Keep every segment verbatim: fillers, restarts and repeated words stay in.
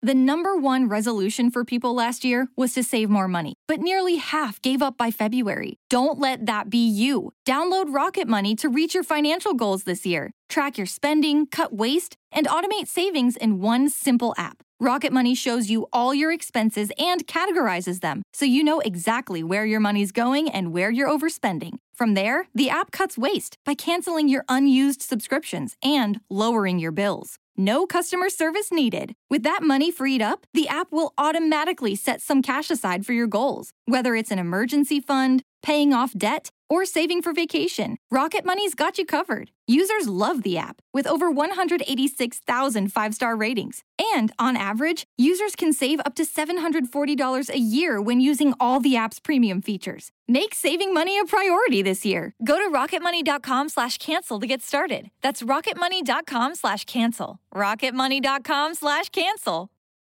The number one resolution for people last year was to save more money, but nearly half gave up by February. Don't let that be you. Download Rocket Money to reach your financial goals this year. Track your spending, cut waste, and automate savings in one simple app. Rocket Money shows you all your expenses and categorizes them, so you know exactly where your money's going and where you're overspending. From there, the app cuts waste by canceling your unused subscriptions and lowering your bills. No customer service needed. With that money freed up, the app will automatically set some cash aside for your goals. Whether it's an emergency fund, paying off debt, or saving for vacation, Rocket Money's got you covered. Users love the app, with over one hundred eighty-six thousand five-star ratings. And on average, users can save up to seven hundred forty dollars a year when using all the app's premium features. Make saving money a priority this year. Go to rocketmoney.com slash cancel to get started. That's rocketmoney.com slash cancel. rocketmoney.com slash cancel.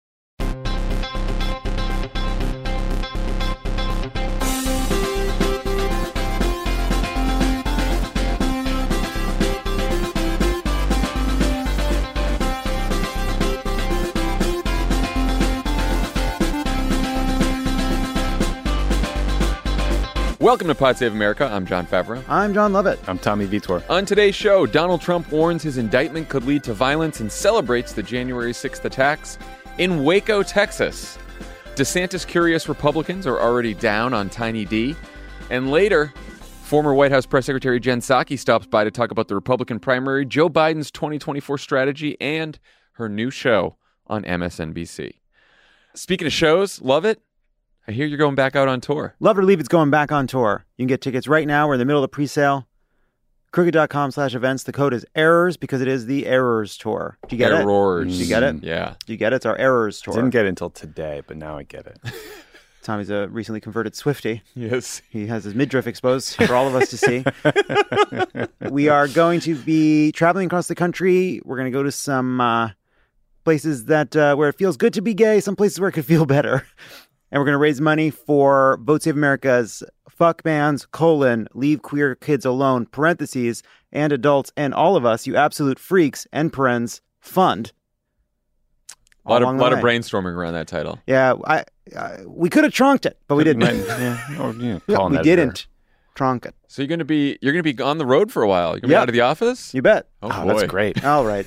Welcome to Pod Save America. I'm John Favreau. I'm John Lovett. I'm Tommy Vitor. On today's show, Donald Trump warns his indictment could lead to violence and celebrates the January sixth attacks in Waco, Texas. DeSantis-curious Republicans are already down on Tiny D. And later, former White House Press Secretary Jen Psaki stops by to talk about the Republican primary, Joe Biden's twenty twenty-four strategy, and her new show on M S N B C. Speaking of shows, love it. I hear you're going back out on tour. Love it or leave it's going back on tour. You can get tickets right now. We're in the middle of the pre-sale. Crooked.com slash events. The code is ERRORS because it is the Errors Tour. Do you get Errors. it? Errors. Do you get it? Yeah. Do you get it? It's our Errors Tour. Didn't get it until today, but now I get it. Tommy's a recently converted Swiftie. Yes. He has his midriff exposed for all of us to see. We are going to be traveling across the country. We're going to go to some uh, places that uh, where it feels good to be gay, some places where it could feel better. And we're going to raise money for Vote Save America's Fuck Bans, colon, Leave Queer Kids Alone, parentheses, and adults, and all of us, you absolute freaks, and parens, fund. A lot, of, lot of brainstorming around that title. Yeah, I, I we could have trunked it, but we didn't. yeah. Or, you know, yeah, we didn't trunk it. So you're going to be you're going to be on the road for a while. You're going to yep. be out of the office? You bet. Oh, oh boy. That's great. All right.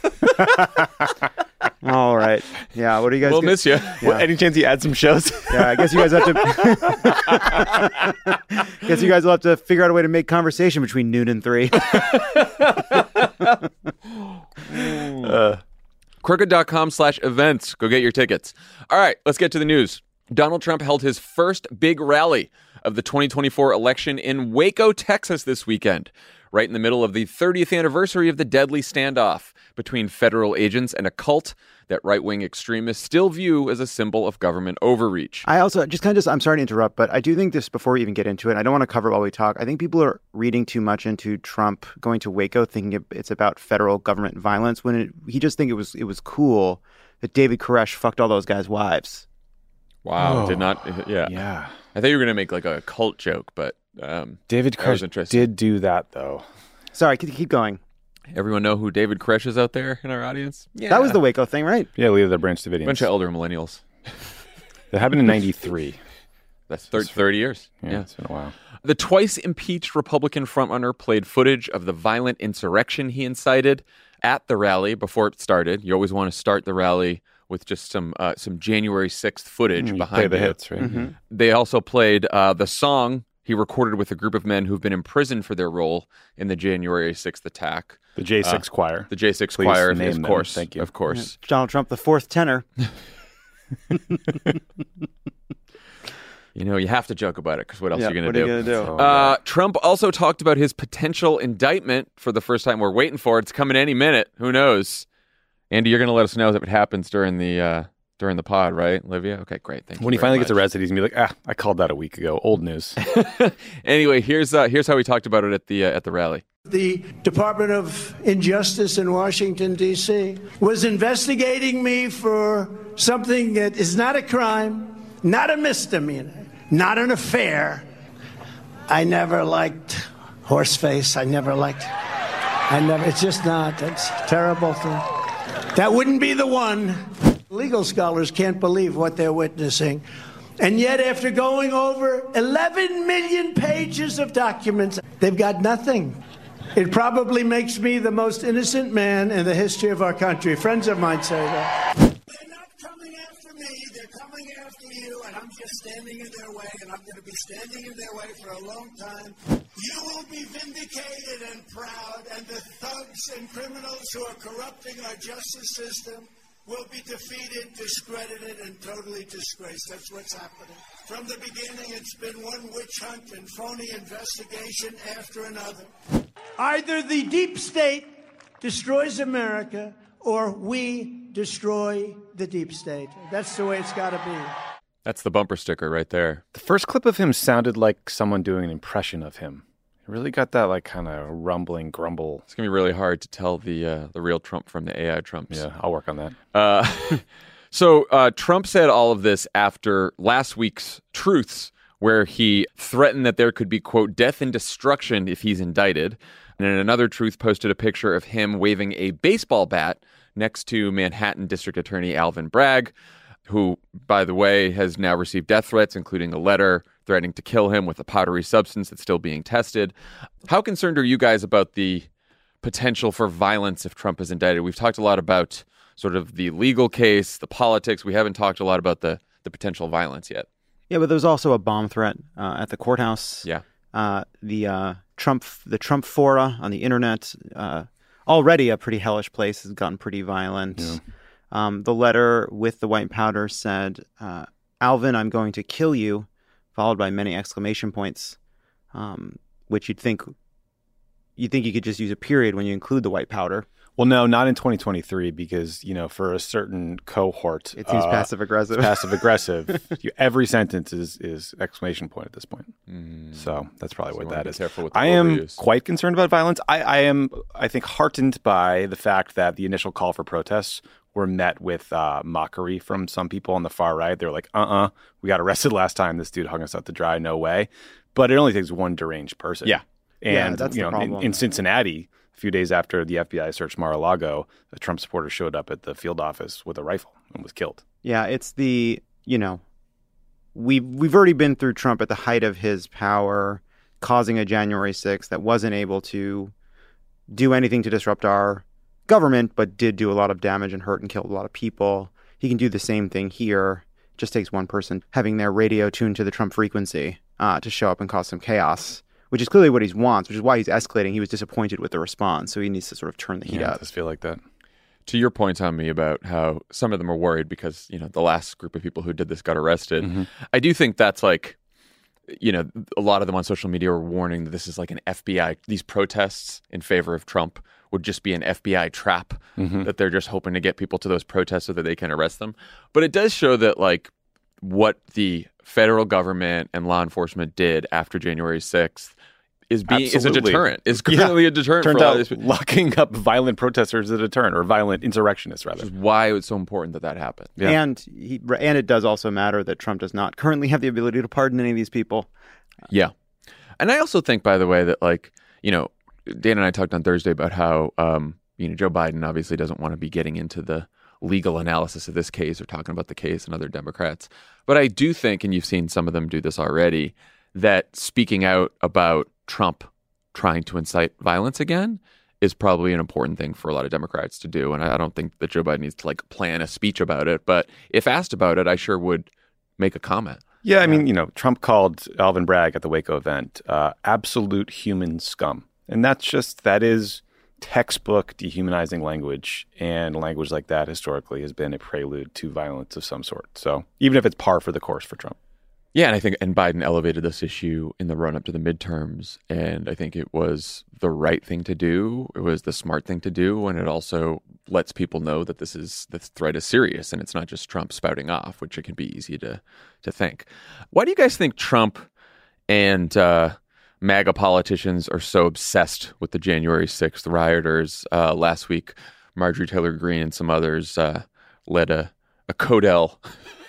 All right. Yeah, what do you guys We'll get? miss you. Yeah. Well, any chance you add some shows? Yeah, I guess you guys have to guess you guys will have to figure out a way to make conversation between noon and three. uh. Crooked.com slash events. Go get your tickets. All right, let's get to the news. Donald Trump held his first big rally of the twenty twenty-four election in Waco, Texas this weekend, right in the middle of the thirtieth anniversary of the deadly standoff between federal agents and a cult that right-wing extremists still view as a symbol of government overreach. I also just kind of just, I'm sorry to interrupt, but I do think this, before we even get into it, I don't want to cover it while we talk. I think people are reading too much into Trump going to Waco, thinking it's about federal government violence, when it, he just think it was it was cool that David Koresh fucked all those guys' wives. Wow, oh, did not, yeah. Yeah. I thought you were going to make like a cult joke, but um, David Koresh did do that, though. Sorry, keep going. Everyone know who David Koresh is out there in our audience? Yeah. That was the Waco thing, right? Yeah, Leader of the Branch Davidians. Bunch of elder millennials. That happened in ninety-three. That's thirty, thirty years. Yeah, yeah, it's been a while. The twice impeached Republican frontrunner played footage of the violent insurrection he incited at the rally before it started. You always want to start the rally with just some uh, some January sixth footage Mm, behind play the you. hits, right? Mm-hmm. They also played uh, the song he recorded with a group of men who've been imprisoned for their role in the January sixth attack. The J six uh, choir. The J six Please choir, name of them. course. Thank you. Of course. Yeah. Donald Trump, the fourth tenor. You know, you have to joke about it because what else Yeah, are you going what to are do? you gonna do? Oh, Uh, Trump also talked about his potential indictment for the first time. We're waiting for it. It's coming any minute. Who knows? Andy, you're going to let us know if it happens during the uh, during the pod, right, Olivia? Okay, great. Thank you. When he very finally much. gets arrested, he's going to be like, ah, I called that a week ago. Old news. Anyway, here's uh, here's how we talked about it at the uh, at the rally. The Department of Injustice in Washington, D C was investigating me for something that is not a crime, not a misdemeanor, not an affair. I never liked Horseface. I never liked, I never, it's just not, it's a terrible thing. That wouldn't be the one. Legal scholars can't believe what they're witnessing. And yet, after going over eleven million pages of documents, they've got nothing. It probably makes me the most innocent man in the history of our country. Friends of mine say that. They're not coming after me. They're coming after you, and I'm just standing in their way, and I'm going to be standing in their way for a long time. You will be vindicated and proud, and the thugs and criminals who are corrupting our justice system will be defeated, discredited, and totally disgraced. That's what's happening. From the beginning, it's been one witch hunt and phony investigation after another. Either the deep state destroys America, or we destroy the deep state. That's the way it's got to be. That's the bumper sticker right there. The first clip of him sounded like someone doing an impression of him. It really got that like kind of rumbling grumble. It's gonna be really hard to tell the uh, the real Trump from the A I Trumps. Yeah, I'll work on that. Uh, so uh, Trump said all of this after last week's Truths, where he threatened that there could be, quote, death and destruction if he's indicted. And in another Truth, posted a picture of him waving a baseball bat next to Manhattan District Attorney Alvin Bragg, who, by the way, has now received death threats, including a letter threatening to kill him with a powdery substance that's still being tested. How concerned are you guys about the potential for violence if Trump is indicted? We've talked a lot about sort of the legal case, the politics. We haven't talked a lot about the, the potential violence yet. Yeah, but there's also a bomb threat uh, at the courthouse. Yeah. Uh, the uh, Trump the Trump fora on the internet, uh, already a pretty hellish place, has gotten pretty violent. Yeah. Um, the letter with the white powder said, uh, Alvin, I'm going to kill you, followed by many exclamation points, um, which you'd think you'd think you could just use a period when you include the white powder. Well, no, not in twenty twenty-three, because, you know, for a certain cohort, it seems uh, passive aggressive. Passive aggressive. you, every sentence is, is exclamation point at this point. Mm. So that's probably So what you that wanna be is. careful with the I am overuse. quite concerned about violence. I, I am, I think, heartened by the fact that the initial call for protests were met with uh, mockery from some people on the far right. They were like, uh-uh, we got arrested last time. This dude hung us out to dry. No way. But it only takes one deranged person. Yeah. And, Yeah, that's you the know, in, problem. in Cincinnati, a few days after the F B I searched Mar-a-Lago, a Trump supporter showed up at the field office with a rifle and was killed. Yeah, it's the, you know, we we've already been through Trump at the height of his power, causing a January sixth that wasn't able to do anything to disrupt our government, but did do a lot of damage and hurt and killed a lot of people. He can do the same thing here. It just takes one person having their radio tuned to the Trump frequency uh, to show up and cause some chaos, which is clearly what he wants, which is why he's escalating. He was disappointed with the response, so he needs to sort of turn the heat Yeah, up. it does feel like that. To your point, Tommy, about how some of them are worried because, you know, the last group of people who did this got arrested. Mm-hmm. I do think that's like, you know, a lot of them on social media are warning that this is like an F B I, these protests in favor of Trump would just be an F B I trap, Mm-hmm. that they're just hoping to get people to those protests so that they can arrest them. But it does show that like what the federal government and law enforcement did after January sixth is being is a Absolutely. deterrent. Is clearly a deterrent Turns for a lot out of these people. locking up violent protesters is a deterrent, or violent insurrectionists, rather. Which is why it's so important that that happened. Yeah. And he, and it does also matter that Trump does not currently have the ability to pardon any of these people. Yeah. And I also think, by the way, that like, you know, Dan and I talked on Thursday about how, um, you know, Joe Biden obviously doesn't want to be getting into the legal analysis of this case or talking about the case and other Democrats. But I do think, and you've seen some of them do this already, that speaking out about Trump trying to incite violence again is probably an important thing for a lot of Democrats to do. And I, I don't think that Joe Biden needs to like plan a speech about it. But if asked about it, I sure would make a comment. Yeah, I mean, you know, Trump called Alvin Bragg at the Waco event uh, absolute human scum. And that's just, that is textbook dehumanizing language. And language like that historically has been a prelude to violence of some sort. So even if it's par for the course for Trump. Yeah, and I think and Biden elevated this issue in the run up to the midterms, and I think it was the right thing to do. It was the smart thing to do, and it also lets people know that this is this threat is serious, and it's not just Trump spouting off, which it can be easy to to think. Why do you guys think Trump and uh, MAGA politicians are so obsessed with the January sixth rioters? Uh, last week, Marjorie Taylor Greene and some others uh, led a a Codell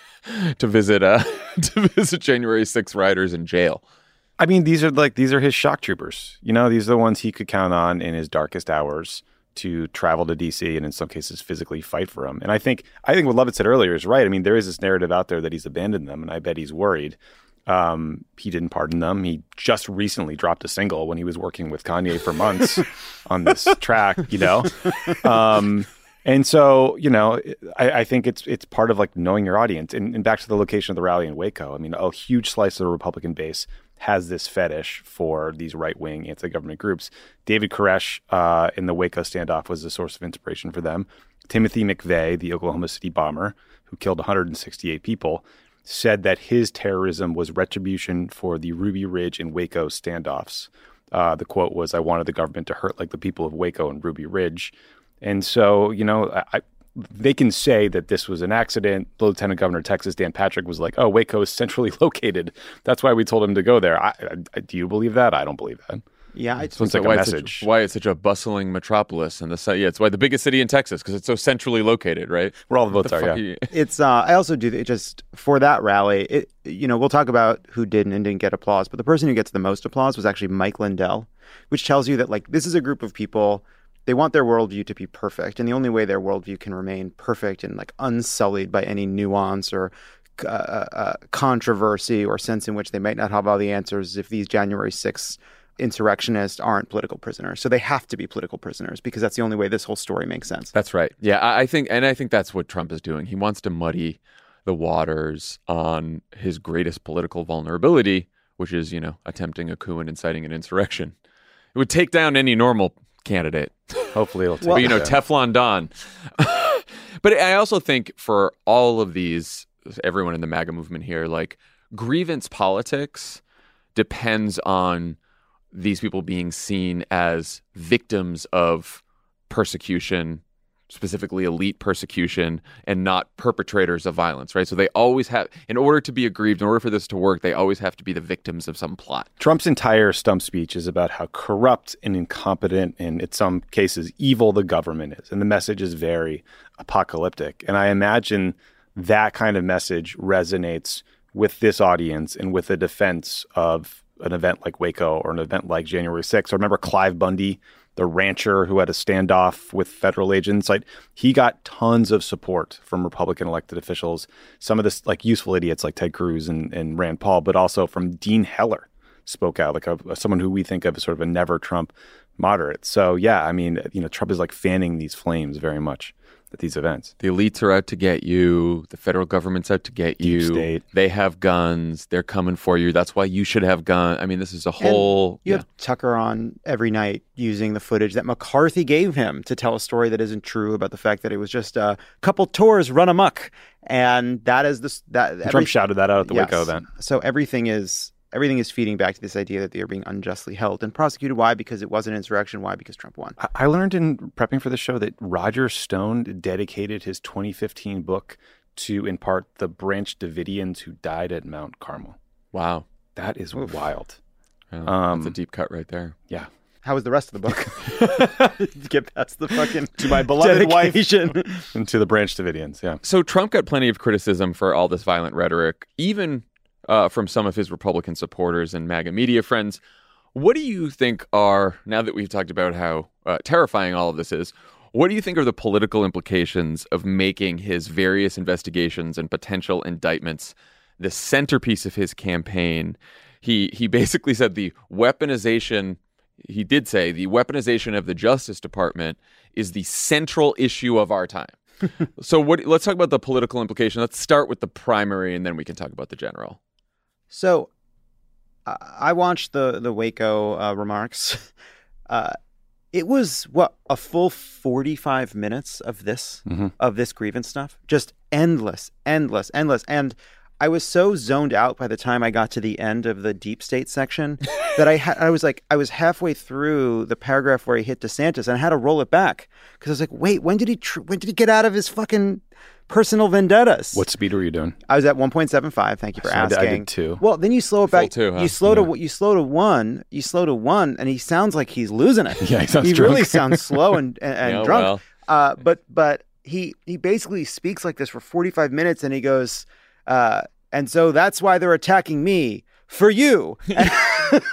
to visit uh, to visit January sixth rioters in jail. I mean, these are like these are his shock troopers. You know, these are the ones he could count on in his darkest hours to travel to D C and in some cases physically fight for him. And I think I think what Lovett said earlier is right. I mean, there is this narrative out there that he's abandoned them, and I bet he's worried. Um, he didn't pardon them. He just recently dropped a single when he was working with Kanye for months on this track, you know? Um, and so, you know, I, I think it's it's part of like knowing your audience. And, and back to the location of the rally in Waco, I mean, a huge slice of the Republican base has this fetish for these right-wing anti-government groups. David Koresh uh, in the Waco standoff was a source of inspiration for them. Timothy McVeigh, the Oklahoma City bomber, who killed one hundred sixty-eight people, said that his terrorism was retribution for the Ruby Ridge and Waco standoffs. Uh, the quote was, "I wanted the government to hurt like the people of Waco and Ruby Ridge." And so, you know, I, they can say that this was an accident. Lieutenant Governor of Texas, Dan Patrick, was like, oh, Waco is centrally located. That's why we told him to go there. I, I, do you believe that? I don't believe that. Yeah, it's like a why message. It's such, why it's such a bustling metropolis, and the yeah, it's why the biggest city in Texas because it's so centrally located, right? Where all the votes the are. Yeah, you... it's. Uh, I also do it just for that rally. It, you know, we'll talk about who did and didn't get applause, but the person who gets the most applause was actually Mike Lindell, which tells you that like this is a group of people. They want their worldview to be perfect, and the only way their worldview can remain perfect and like unsullied by any nuance or uh, uh, controversy or sense in which they might not have all the answers if these January sixth insurrectionists aren't political prisoners. So they have to be political prisoners because that's the only way this whole story makes sense. That's right. Yeah, I, I think, and I think that's what Trump is doing. He wants to muddy the waters on his greatest political vulnerability, which is, you know, attempting a coup and inciting an insurrection. It would take down any normal candidate. Hopefully it'll take well, but, you know, down. Teflon Don. But I also think for all of these, everyone in the MAGA movement here, like grievance politics depends on these people being seen as victims of persecution, specifically elite persecution, and not perpetrators of violence, right? So they always have, in order to be aggrieved, in order for this to work, they always have to be the victims of some plot. Trump's entire stump speech is about how corrupt and incompetent and, in some cases, evil the government is. And the message is very apocalyptic. And I imagine that kind of message resonates with this audience and with the defense of an event like Waco or an event like January sixth. I remember Clive Bundy, the rancher who had a standoff with federal agents. Like he got tons of support from Republican elected officials. Some of this like useful idiots like Ted Cruz and, and Rand Paul, but also from Dean Heller spoke out, like a, someone who we think of as sort of a never Trump moderate. So yeah, I mean, you know, Trump is like fanning these flames very much at these events. The elites are out to get you. The federal government's out to get Deep you. state. They have guns. They're coming for you. That's why you should have guns. I mean, this is a whole... And you yeah. have Tucker on every night using the footage that McCarthy gave him to tell a story that isn't true about the fact that it was just a couple tours run amok. And that is this... that Trump every, shouted that out at the yes. Waco event. So everything is... Everything is feeding back to this idea that they are being unjustly held and prosecuted. Why? Because it was an insurrection. Why? Because Trump won. I learned in prepping for the show that Roger Stone dedicated his twenty fifteen book to, in part, the Branch Davidians who died at Mount Carmel. Wow. That is Oof. wild. Yeah, Um, that's a deep cut right there. Yeah. How was the rest of the book? Get past the fucking To my beloved wife. dedication. And to the Branch Davidians, yeah. So Trump got plenty of criticism for all this violent rhetoric, even uh, from some of his Republican supporters and MAGA media friends. What do you think are, now that we've talked about how uh, terrifying all of this is, what do you think are the political implications of making his various investigations and potential indictments the centerpiece of his campaign? He he basically said the weaponization, he did say the weaponization of the Justice Department is the central issue of our time. So what? Let's talk about the political implication. Let's start with the primary, and then we can talk about the general. So uh, I watched the, the Waco uh, remarks. Uh, it was, what, a full forty-five minutes of this, Mhm. of this grievance stuff? Just endless, endless, endless. And I was so zoned out by the time I got to the end of the deep state section that I ha- I was like, I was halfway through the paragraph where he hit DeSantis and I had to roll it back because I was like, wait, when did he tr- when did he get out of his fucking personal vendettas? What speed were you doing? I was at one point seven five. Thank you for So I did- asking. I did two. Well, then you slow it Full back. two, huh? You slow to Yeah. you slow to one. You slow to one, and he sounds like he's losing it. Yeah, he sounds He drunk. really sounds slow and and, and Yeah, drunk. well. Uh, but but he he basically speaks like this for forty-five minutes, and he goes, uh, and so that's why they're attacking me for you.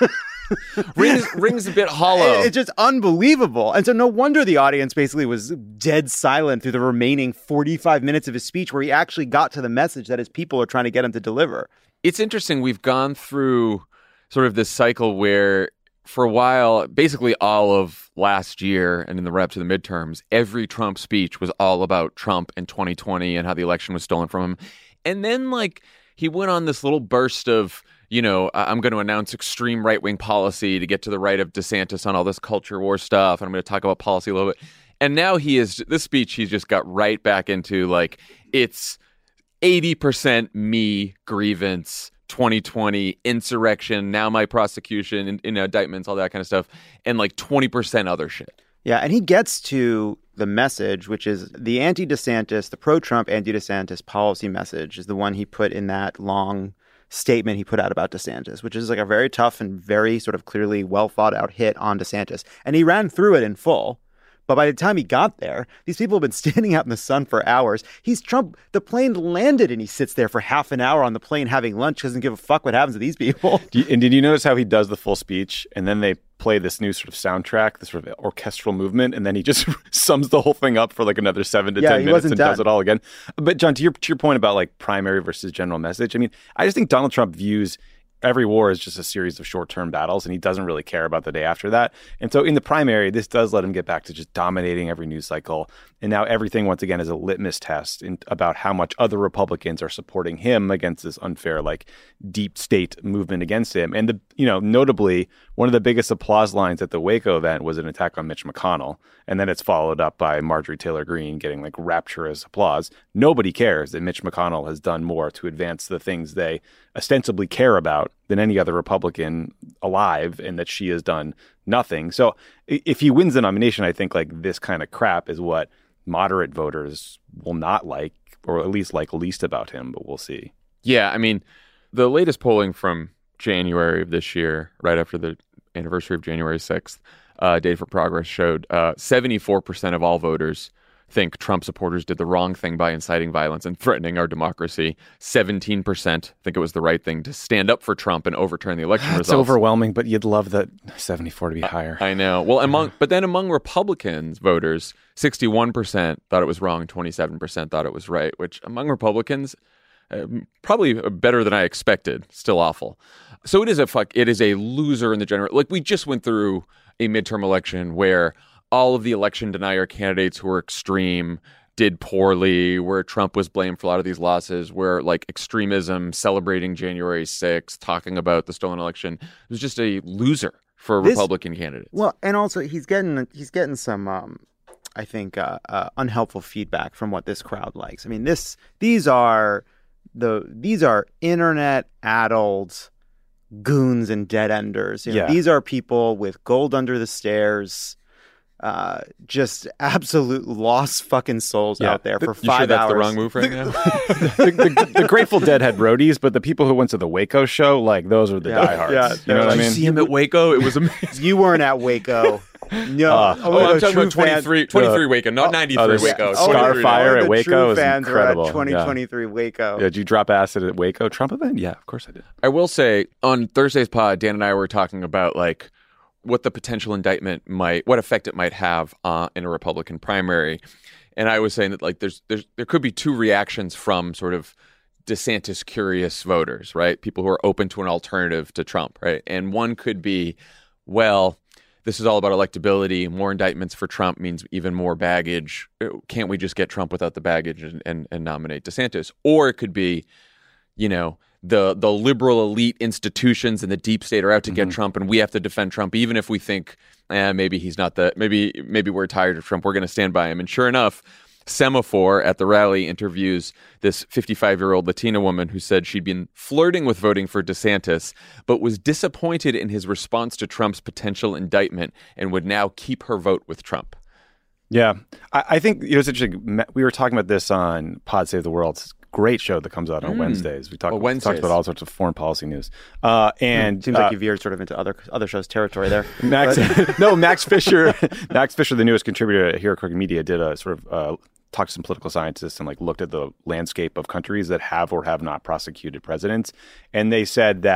rings rings a bit hollow. It's just unbelievable. And so no wonder the audience basically was dead silent through the remaining forty-five minutes of his speech where he actually got to the message that his people are trying to get him to deliver. It's interesting. We've gone through sort of this cycle where for a while, basically all of last year and in the rep to the midterms, every Trump speech was all about Trump and twenty twenty and how the election was stolen from him. And then like he went on this little burst of, you know, I'm going to announce extreme right-wing policy to get to the right of DeSantis on all this culture war stuff. And I'm going to talk about policy a little bit. And now he is, this speech, he's just got right back into like, it's eighty percent me grievance, twenty twenty insurrection, now my prosecution, in, in indictments, all that kind of stuff, and like twenty percent other shit. Yeah, and he gets to the message, which is the anti-DeSantis, the pro-Trump anti-DeSantis policy message is the one he put in that long statement he put out about DeSantis, which is like a very tough and very sort of clearly well thought out hit on DeSantis. And he ran through it in full. But by the time he got there, these people have been standing out in the sun for hours. He's Trump. The plane landed and he sits there for half an hour on the plane having lunch. Doesn't give a fuck what happens to these people. Do you, and did you notice how he does the full speech and then they play this new sort of soundtrack, this sort of orchestral movement, and then he just sums the whole thing up for like another seven to yeah, ten minutes and done. does it all again. But John, to your to your point about like primary versus general message, I mean, I just think Donald Trump views every war is just a series of short-term battles, and he doesn't really care about the day after that. And so in the primary, this does let him get back to just dominating every news cycle. And now everything, once again, is a litmus test in, about how much other Republicans are supporting him against this unfair, like, deep state movement against him. And, the you know, notably, one of the biggest applause lines at the Waco event was an attack on Mitch McConnell. And then it's followed up by Marjorie Taylor Greene getting, like, rapturous applause. Nobody cares that Mitch McConnell has done more to advance the things they ostensibly care about than any other Republican alive, and that she has done nothing. So if he wins the nomination, I think like this kind of crap is what moderate voters will not like, or at least like least about him, but we'll see. Yeah, I mean, the latest polling from January of this year, right after the anniversary of January sixth, uh, Data for Progress showed uh, seventy-four percent of all voters think Trump supporters did the wrong thing by inciting violence and threatening our democracy. seventeen percent think it was the right thing to stand up for Trump and overturn the election It's results. overwhelming, but you'd love that seventy-four to be higher. I know. Well, among but then among Republicans voters, sixty-one percent thought it was wrong, twenty-seven percent thought it was right, which among Republicans, uh, probably better than I expected. Still awful. So it is a fuck. It is a loser in the general. Like we just went through a midterm election where all of the election denier candidates who were extreme did poorly, where Trump was blamed for a lot of these losses, where like extremism, celebrating January sixth, talking about the stolen election, it was just a loser for This- Republican candidates. Well, and also he's getting he's getting some, um, I think, uh, uh, unhelpful feedback from what this crowd likes. I mean, this these are the these are internet addled goons and dead enders. You know, Yeah. These are people with gold under the stairs. Uh, just absolute lost fucking souls Yeah. out there for You five sure that's hours. the wrong move right now? the, the, the Grateful Dead had roadies, but the people who went to the Waco show, like those are the Yeah. diehards. Yeah. You know what I Did you mean? see him at Waco? It was amazing. You weren't at Waco. No. Uh, Oh, I'm talking true about twenty-three, fans- twenty-three Waco, not ninety-three oh, the Waco. Scar twenty-three. Fire all at the Waco true is fans incredible. Are at Yeah. twenty twenty-three Waco. Yeah, did you drop acid at Waco Trump event? Yeah, of course I did. I will say on Thursday's pod, Dan and I were talking about like what the potential indictment might, what effect it might have uh, in a Republican primary, and I was saying that like there's there's there could be two reactions from sort of DeSantis curious voters, right? People who are open to an alternative to Trump, right? And one could be, well, this is all about electability. More indictments for Trump means even more baggage. Can't we just get Trump without the baggage and, and, and nominate DeSantis? Or it could be, you know, the the liberal elite institutions and the deep state are out to get Mhm. Trump, and we have to defend Trump, even if we think eh, maybe he's not the maybe maybe we're tired of Trump. We're going to stand by him. And sure enough, Semaphore at the rally interviews this fifty-five-year-old Latina woman who said she'd been flirting with voting for DeSantis, but was disappointed in his response to Trump's potential indictment and would now keep her vote with Trump. Yeah, I, I think you know, it's interesting. We were talking about this on Pod Save the World. It's a great show that comes out on Mm. Wednesdays. We talk, Oh, we Wednesdays. talked about all sorts of foreign policy news. Uh, and Seems uh, like you veered sort of into other other shows' territory there. Max, no, Max Fisher, Max Fisher, the newest contributor here at Crooked Media, did a sort of uh, talked to some political scientists and like looked at the landscape of countries that have or have not prosecuted presidents, and they said that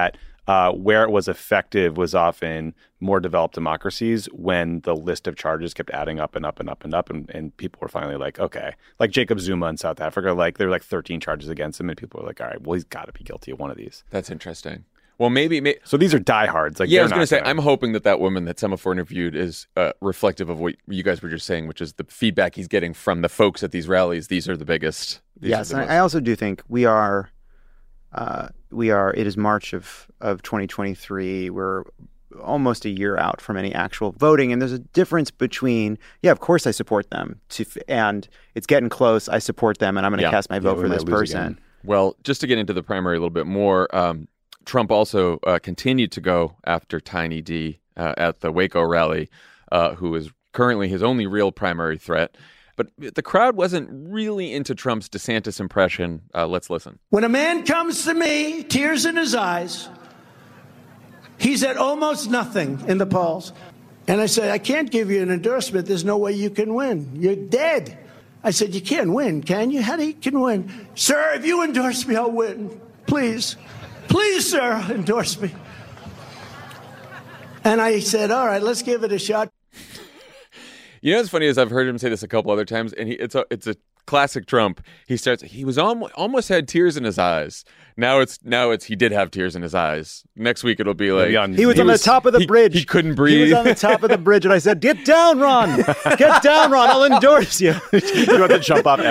Uh, where it was effective was often more developed democracies when the list of charges kept adding up and up and up and up. And, and people were finally like, okay, like Jacob Zuma in South Africa, like there were like thirteen charges against him. And people were like, all right, well, he's got to be guilty of one of these. That's interesting. Well, maybe. maybe so these are diehards. Like, yeah, I was going to say, gonna... I'm hoping that that woman that Semaphore interviewed is uh, reflective of what you guys were just saying, which is the feedback he's getting from the folks at these rallies. These are the biggest. These yes, the and most... I also do think we are. Uh, we are. It is March of of twenty twenty-three. We're almost a year out from any actual voting, and there's a difference between. Yeah, of course I support them, to, and it's getting close. I support them, and I'm going to yeah. cast my vote yeah, for this person. Again. Well, just to get into the primary a little bit more, um, Trump also uh, continued to go after Tiny D uh, at the Waco rally, uh, who is currently his only real primary threat. But the crowd wasn't really into Trump's DeSantis impression. Uh, let's listen. When a man comes to me, tears in his eyes, he's at almost nothing in the polls. And I say, I can't give you an endorsement. There's no way you can win. You're dead. I said, you can't win, can you? How do you can win? Sir, if you endorse me, I'll win. Please. Please, sir, endorse me. And I said, all right, let's give it a shot. You know what's funny is I've heard him say this a couple other times, and he, it's a it's a classic Trump. He starts. He was almost almost had tears in his eyes. Now it's now it's he did have tears in his eyes. Next week it'll be like on, he was he on was, the top of the he, bridge. He couldn't breathe. He was on the top of the bridge, and I said, "Get down, Ron. Get down, Ron. I'll endorse you." You want to jump off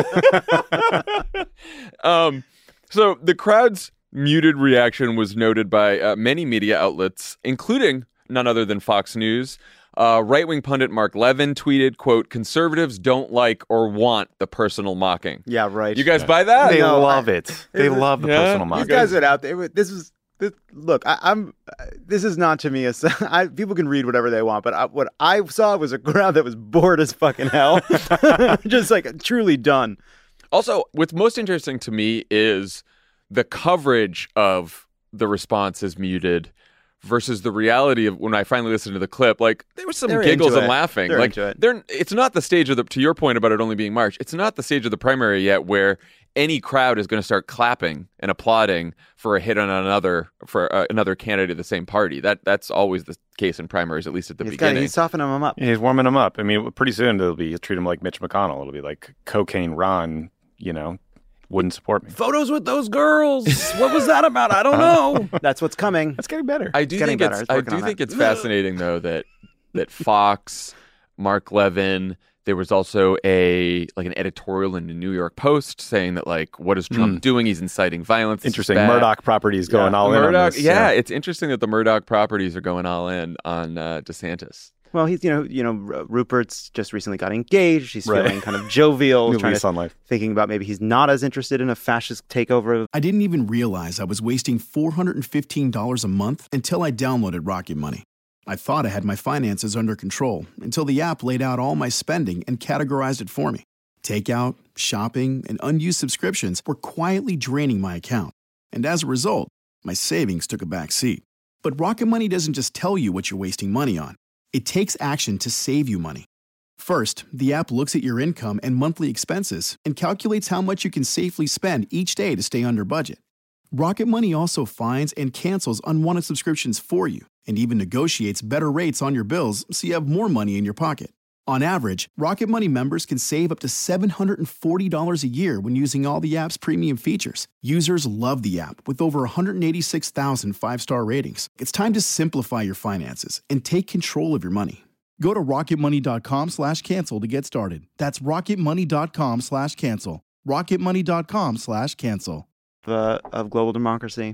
Epcot? um. So the crowd's muted reaction was noted by uh, many media outlets, including none other than Fox News. Uh, right-wing pundit Mark Levin tweeted, quote, "Conservatives don't like or want the personal mocking." Yeah, right. You guys yeah. buy that? They No, love I- it. They love the Yeah? personal These mocking. These guys are out there. This is this, look. I, I'm. This is not to me. A, I, people can read whatever they want, but I, what I saw was a crowd that was bored as fucking hell, just like truly done. Also, what's most interesting to me is the coverage of the response is muted versus the reality of when I finally listened to the clip. Like, there was some They're giggles into and it. laughing. They're like, into it. they're it's not the stage of the, to your point about it only being March, it's not the stage of the primary yet where any crowd is going to start clapping and applauding for a hit on another, for uh, another candidate of the same party. That That's always the case in primaries, at least at the He's got, beginning. he's softening them up. Yeah, he's warming them up. I mean, pretty soon it'll be, he'll treat him like Mitch McConnell. It'll be like cocaine Ron, you know, wouldn't support me. Photos with those girls. What was that about? I don't know. That's what's coming. That's getting better. I do It's getting think better. it's It's I working do on think that. it's fascinating though that that Fox, Mark Levin, there was also a like an editorial in the New York Post saying that like, what is Trump Mm. doing? He's inciting violence. This is Interesting. bad. Murdoch properties going Yeah, all in on Murdoch, this. yeah, it's interesting that the Murdoch properties are going all in on uh, DeSantis. Well, he's you know you know R- Rupert's just recently got engaged. He's Right. feeling kind of jovial, New trying lease to on life. thinking about maybe he's not as interested in a fascist takeover. I didn't even realize I was wasting four hundred fifteen dollars a month until I downloaded Rocket Money. I thought I had my finances under control until the app laid out all my spending and categorized it for me. Takeout, shopping, and unused subscriptions were quietly draining my account. And as a result, my savings took a back seat. But Rocket Money doesn't just tell you what you're wasting money on. It takes action to save you money. First, the app looks at your income and monthly expenses and calculates how much you can safely spend each day to stay under budget. Rocket Money also finds and cancels unwanted subscriptions for you and even negotiates better rates on your bills so you have more money in your pocket. On average, Rocket Money members can save up to seven hundred forty dollars a year when using all the app's premium features. Users love the app with over one hundred eighty-six thousand five-star ratings. It's time to simplify your finances and take control of your money. Go to rocketmoney.com slash cancel to get started. That's rocketmoney.com slash cancel. rocketmoney.com slash cancel. Uh, of global democracy.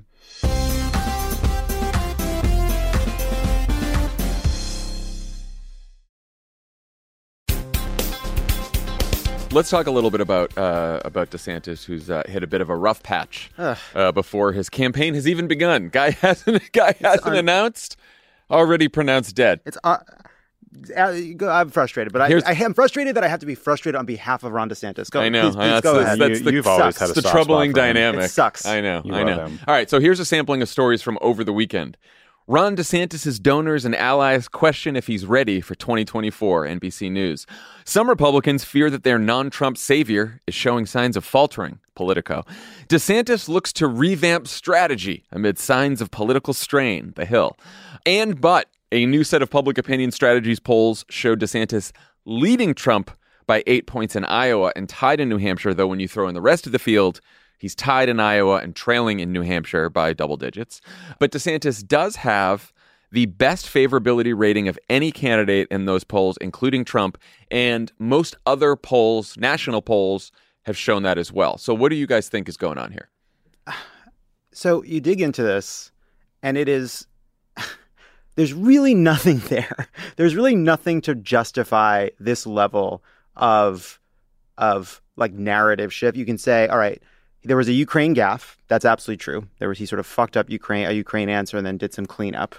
Let's talk a little bit about uh, about DeSantis, who's uh, hit a bit of a rough patch uh, before his campaign has even begun. Guy hasn't guy hasn't un- announced, already pronounced dead. It's uh, uh, go- I'm frustrated, but I, Here's- I am frustrated that I have to be frustrated on behalf of Ron DeSantis. Go, I know. Please, I know. please go That's- ahead. that's You- the, you've always sucks. had a the soft troubling spot for him. dynamic. It sucks. I know. You I love know. him. All right. So here's a sampling of stories from over the weekend. Ron DeSantis' donors and allies question if he's ready for twenty twenty-four, N B C News. Some Republicans fear that their non-Trump savior is showing signs of faltering. Politico. DeSantis looks to revamp strategy amid signs of political strain, The Hill. And but a new set of public opinion strategies polls showed DeSantis leading Trump by eight points in Iowa and tied in New Hampshire, though when you throw in the rest of the field, he's tied in Iowa and trailing in New Hampshire by double digits. But DeSantis does have the best favorability rating of any candidate in those polls, including Trump, and most other polls, national polls, have shown that as well. So what do you guys think is going on here? So you dig into this, and it is, there's really nothing there. There's really nothing to justify this level of, of like narrative shift. You can say, all right, there was a Ukraine gaffe. That's absolutely true. There was, he sort of fucked up Ukraine, a Ukraine answer and then did some cleanup.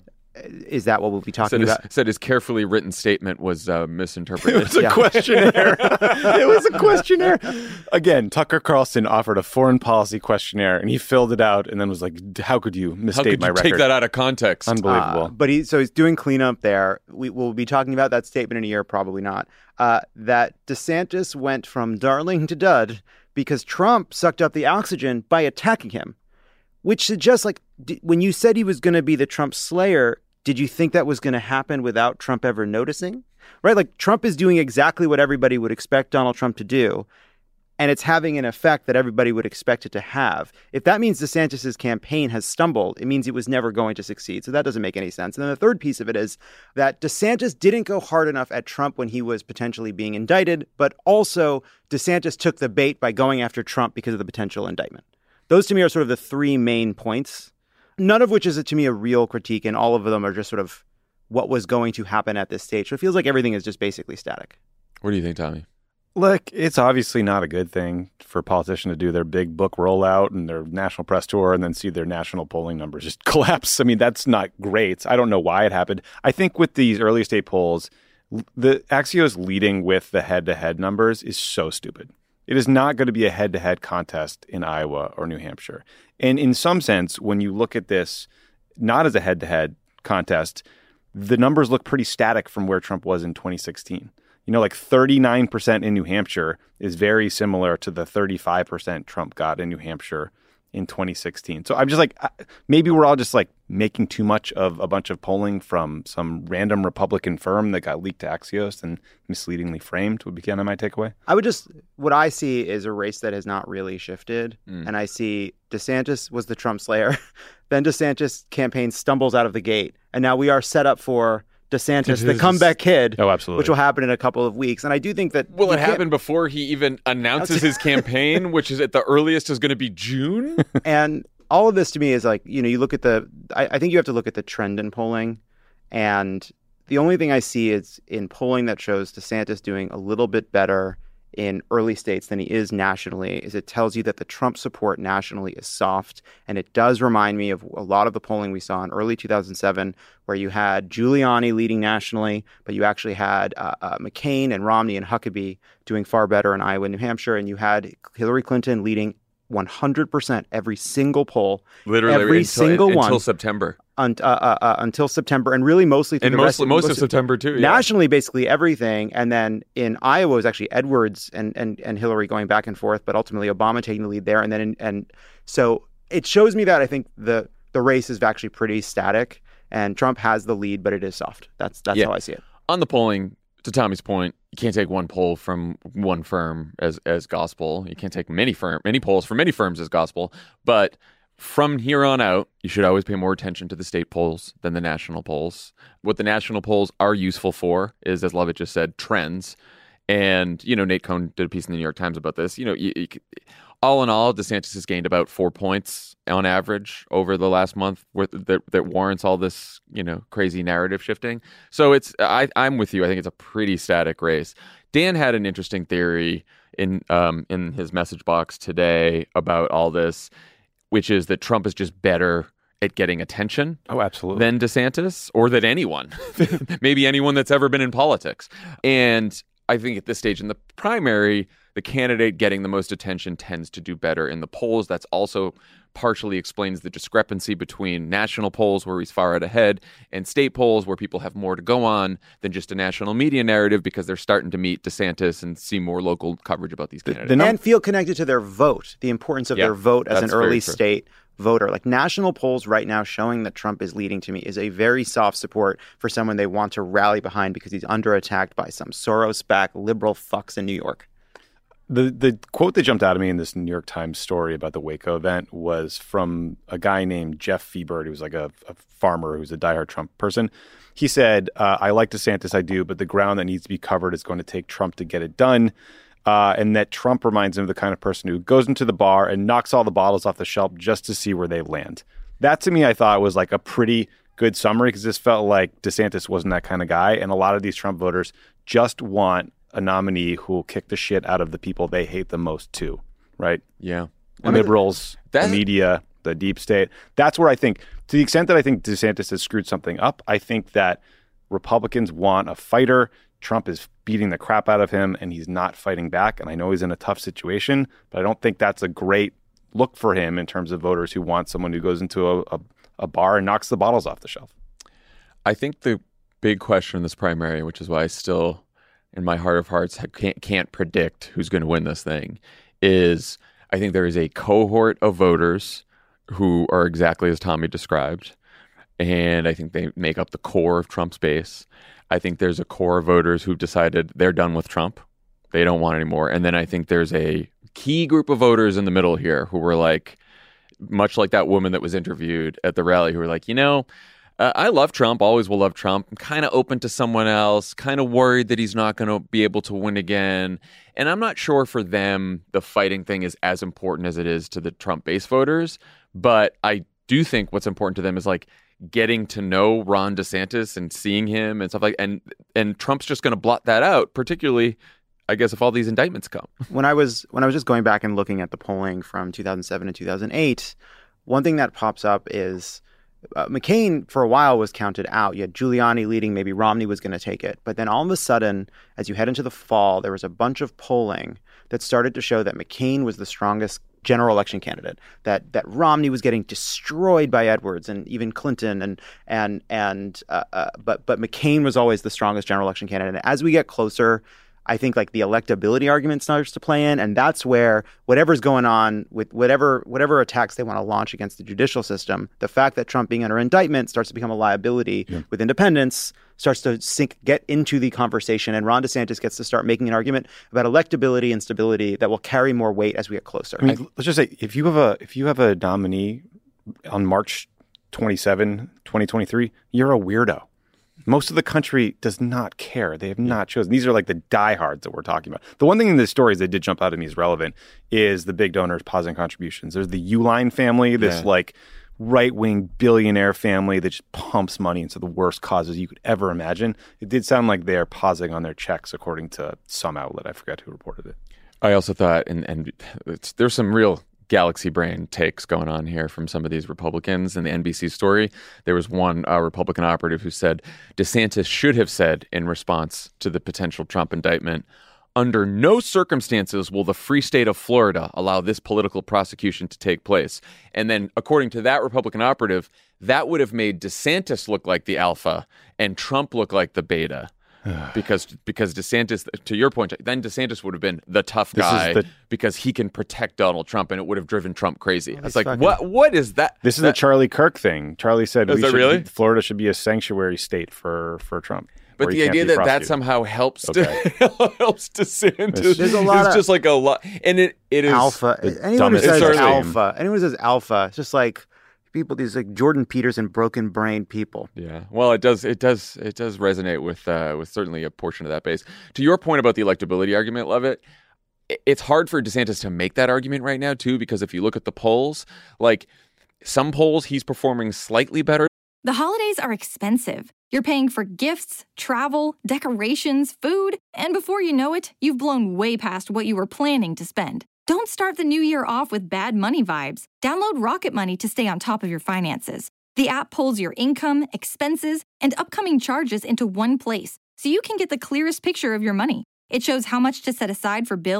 Is that what we'll be talking said his, about? Said his carefully written statement was uh, misinterpreted. It was a Yeah. questionnaire. It was a questionnaire. Again, Tucker Carlson offered a foreign policy questionnaire, and he filled it out and then was like, how could you How misstate could my you record? take that out of context? Unbelievable. Uh, but he, so he's doing cleanup there. We will be talking about that statement in a year, probably not. Uh, that DeSantis went from darling to dud because Trump sucked up the oxygen by attacking him, which suggests like d- when you said he was going to be the Trump slayer, did you think that was going to happen without Trump ever noticing? Right? Like Trump is doing exactly what everybody would expect Donald Trump to do. And it's having an effect that everybody would expect it to have. If that means DeSantis' campaign has stumbled, it means it was never going to succeed. So that doesn't make any sense. And then the third piece of it is that DeSantis didn't go hard enough at Trump when he was potentially being indicted, but also DeSantis took the bait by going after Trump because of the potential indictment. Those to me are sort of the three main points, none of which is, to me, a real critique, and all of them are just sort of what was going to happen at this stage. So it feels like everything is just basically static. What do you think, Tommy? Look, it's obviously not a good thing for a politician to do their big book rollout and their national press tour and then see their national polling numbers just collapse. I mean, that's not great. I don't know why it happened. I think with these early state polls, the Axios leading with the head-to-head numbers is so stupid. It is not going to be a head-to-head contest in Iowa or New Hampshire. And in some sense, when you look at this not as a head-to-head contest, the numbers look pretty static from where Trump was in twenty sixteen. You know, like thirty-nine percent in New Hampshire is very similar to the thirty-five percent Trump got in New Hampshire in twenty sixteen. So I'm just like, maybe we're all just like making too much of a bunch of polling from some random Republican firm that got leaked to Axios and misleadingly framed would be kind of my takeaway. I would just, what I see is a race that has not really shifted. Mm. And I see DeSantis was the Trump slayer. Then DeSantis campaign stumbles out of the gate. And now we are set up for DeSantis, the comeback kid, Oh, absolutely. which will happen in a couple of weeks. And I do think that... Will you it can't- happen before he even announces his campaign, which is at the earliest is going to be June? And all of this to me is like, you know, you look at the... I, I think you have to look at the trend in polling. And the only thing I see is in polling that shows DeSantis doing a little bit better in early states than he is nationally is it tells you that the Trump support nationally is soft. And it does remind me of a lot of the polling we saw in early two thousand seven, where you had Giuliani leading nationally, but you actually had uh, uh, McCain and Romney and Huckabee doing far better in Iowa and New Hampshire. And you had Hillary Clinton leading one hundred percent every single poll, Literally every until, single until one September. un, uh, uh, uh, until September, and really mostly through And the most, rest of, most of September, too. Yeah. nationally, basically everything. And then in Iowa, it was actually Edwards and, and, and Hillary going back and forth, but ultimately Obama taking the lead there. And then in, and so it shows me that I think the the race is actually pretty static, and Trump has the lead, but it is soft. That's that's Yeah. how I see it. On the polling, to Tommy's point, you can't take one poll from one firm as as gospel. You can't take many firm many polls from many firms as gospel. But from here on out, you should always pay more attention to the state polls than the national polls. What the national polls are useful for is, as Lovett just said, trends. And, you know, Nate Cohn did a piece in the New York Times about this. You know, you, you, all in all, DeSantis has gained about four points on average over the last month with, that, that warrants all this, you know, crazy narrative shifting. So it's, I, I'm with you. I think it's a pretty static race. Dan had an interesting theory in um, in his message box today about all this, which is that Trump is just better at getting attention Oh, absolutely. than DeSantis, or that anyone, maybe anyone that's ever been in politics. And I think at this stage in the primary, the candidate getting the most attention tends to do better in the polls. That's also partially explains the discrepancy between national polls, where he's far out ahead, and state polls, where people have more to go on than just a national media narrative, because they're starting to meet DeSantis and see more local coverage about these candidates. The, the and feel connected to their vote, the importance of yeah, their vote as an early true. state voter. Like, national polls right now showing that Trump is leading, to me, is a very soft support for someone they want to rally behind because he's under attack by some Soros-backed liberal fucks in New York. The the quote that jumped out at me in this New York Times story about the Waco event was from a guy named Jeff Fiebert, who's like a, a farmer who's a diehard Trump person. He said, uh, I like DeSantis, I do, but the ground that needs to be covered is going to take Trump to get it done. Uh, and that Trump reminds him of the kind of person who goes into the bar and knocks all the bottles off the shelf just to see where they land. That, to me, I thought was like a pretty good summary, because this felt like DeSantis wasn't that kind of guy. And a lot of these Trump voters just want a nominee who will kick the shit out of the people they hate the most too, right? Yeah. The liberals, the media, the deep state. That's where I think, to the extent that I think DeSantis has screwed something up, I think that Republicans want a fighter. Trump is beating the crap out of him, and he's not fighting back. And I know he's in a tough situation, but I don't think that's a great look for him in terms of voters who want someone who goes into a, a, a bar and knocks the bottles off the shelf. I think the big question in this primary, which is why I still, in my heart of hearts, can't, can't predict who's going to win this thing, is I think there is a cohort of voters who are exactly as Tommy described, and I think they make up the core of Trump's base. I think there's a core of voters who've decided they're done with Trump. They don't want any more. And then I think there's a key group of voters in the middle here who were like, much like that woman that was interviewed at the rally, who were like, you know, Uh, I love Trump, always will love Trump. I'm kind of open to someone else, kind of worried that he's not going to be able to win again. And I'm not sure for them the fighting thing is as important as it is to the Trump base voters. But I do think what's important to them is like getting to know Ron DeSantis and seeing him and stuff like and and Trump's just going to blot that out, particularly, I guess, if all these indictments come. When I was when I was just going back and looking at the polling from two thousand seven and two thousand eight, one thing that pops up is Uh, McCain, for a while, was counted out. You had Giuliani leading. Maybe Romney was going to take it. But then all of a sudden, as you head into the fall, there was a bunch of polling that started to show that McCain was the strongest general election candidate, that that Romney was getting destroyed by Edwards and even Clinton. and and and uh, uh, But but McCain was always the strongest general election candidate. And as we get closer, I think like the electability argument starts to play in, and that's where whatever's going on with whatever whatever attacks they want to launch against the judicial system, the fact that Trump being under indictment starts to become a liability yeah. with independents starts to sink, get into the conversation, and Ron DeSantis gets to start making an argument about electability and stability that will carry more weight as we get closer. I mean, I, let's just say if you have a if you have a nominee on March twenty-seventh, twenty twenty-three, you're a weirdo. Most of the country does not care. They have not chosen. These are like the diehards that we're talking about. The one thing in this story that did jump out at me as relevant is the big donors pausing contributions. There's the Uline family, this yeah. like right-wing billionaire family that just pumps money into the worst causes you could ever imagine. It did sound like they're pausing on their checks, according to some outlet. I forgot who reported it. I also thought, and, and it's, there's some real galaxy brain takes going on here from some of these Republicans. In the N B C story, there was one uh, Republican operative who said DeSantis should have said in response to the potential Trump indictment, under no circumstances will the free state of Florida allow this political prosecution to take place. And then, according to that Republican operative, that would have made DeSantis look like the alpha and Trump look like the beta. because because DeSantis, to your point, then DeSantis would have been the tough guy the, because he can protect Donald Trump, and it would have driven Trump crazy. It's like, fucking, what what is that? This is that, the Charlie Kirk thing. Charlie said we should, really? Florida should be a sanctuary state for, for Trump. But the idea that that somehow helps okay. to, helps DeSantis There's a lot is just like a lot. And it, it is alpha. Anyone who says alpha, anyone who says alpha, it's just like people, these like Jordan Peterson, broken brain people. Yeah, well, it does, it does, it does resonate with uh, with certainly a portion of that base. To your point about the electability argument, Lovett, it's hard for DeSantis to make that argument right now too, because if you look at the polls, like some polls, he's performing slightly better. The holidays are expensive. You're paying for gifts, travel, decorations, food, and before you know it, you've blown way past what you were planning to spend. Don't start the new year off with bad money vibes. Download Rocket Money to stay on top of your finances. The app pulls your income, expenses, and upcoming charges into one place, so you can get the clearest picture of your money. It shows how much to set aside for bills,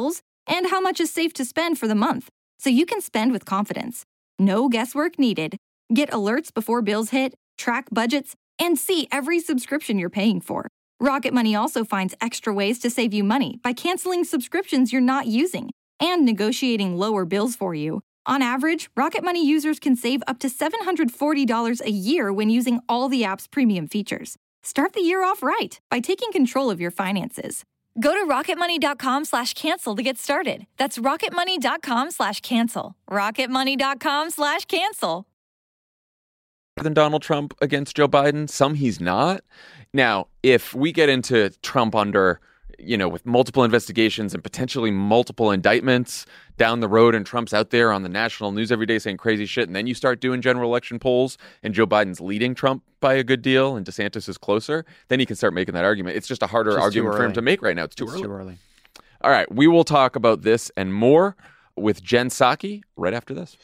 and how much is safe to spend for the month, so you can spend with confidence. No guesswork needed. Get alerts before bills hit, track budgets, and see every subscription you're paying for. Rocket Money also finds extra ways to save you money by canceling subscriptions you're not using and negotiating lower bills for you. On average, Rocket Money users can save up to seven hundred forty dollars a year when using all the app's premium features. Start the year off right by taking control of your finances. Go to rocketmoney.com slash cancel to get started. That's rocketmoney.com slash cancel. rocketmoney.com slash cancel. Than Donald Trump against Joe Biden. Some he's not. Now, if we get into Trump under, you know, with multiple investigations and potentially multiple indictments down the road, and Trump's out there on the national news every day saying crazy shit, and then you start doing general election polls and Joe Biden's leading Trump by a good deal and DeSantis is closer, then he can start making that argument. It's just a harder Just argument for him to make right now. It's too It's early. too early. All right, we will talk about this and more with Jen Psaki right after this.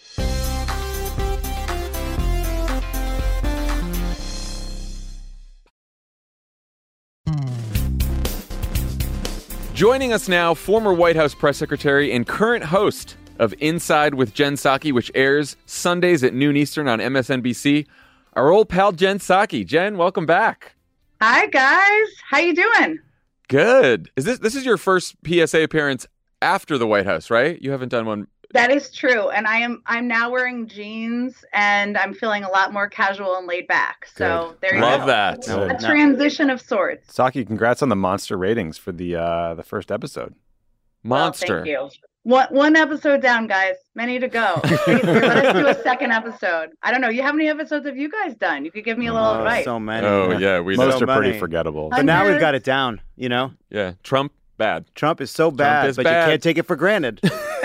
Joining us now, former White House press secretary and current host of Inside with Jen Psaki, which airs Sundays at noon Eastern on M S N B C, our old pal Jen Psaki. Jen, welcome back. Hi, guys. How you doing? Good. Is this this is your first P S A appearance after the White House, right? You haven't done one. That is true. And I am I'm now wearing jeans and I'm feeling a lot more casual and laid back. So Good. there you Love go. that. A No, transition of sorts. Saki, congrats on the monster ratings for the uh, the first episode. Monster. Well, thank you. One, one episode down, guys. Many to go. Let's do a second episode. I don't know. You How many episodes have you guys done? You could give me a little Oh, advice. so many. Oh, yeah, we Most So are pretty many. forgettable. But now we've Hundreds. got it down, you know? Yeah, Trump, bad. Trump is so bad, is but bad. you can't take it for granted.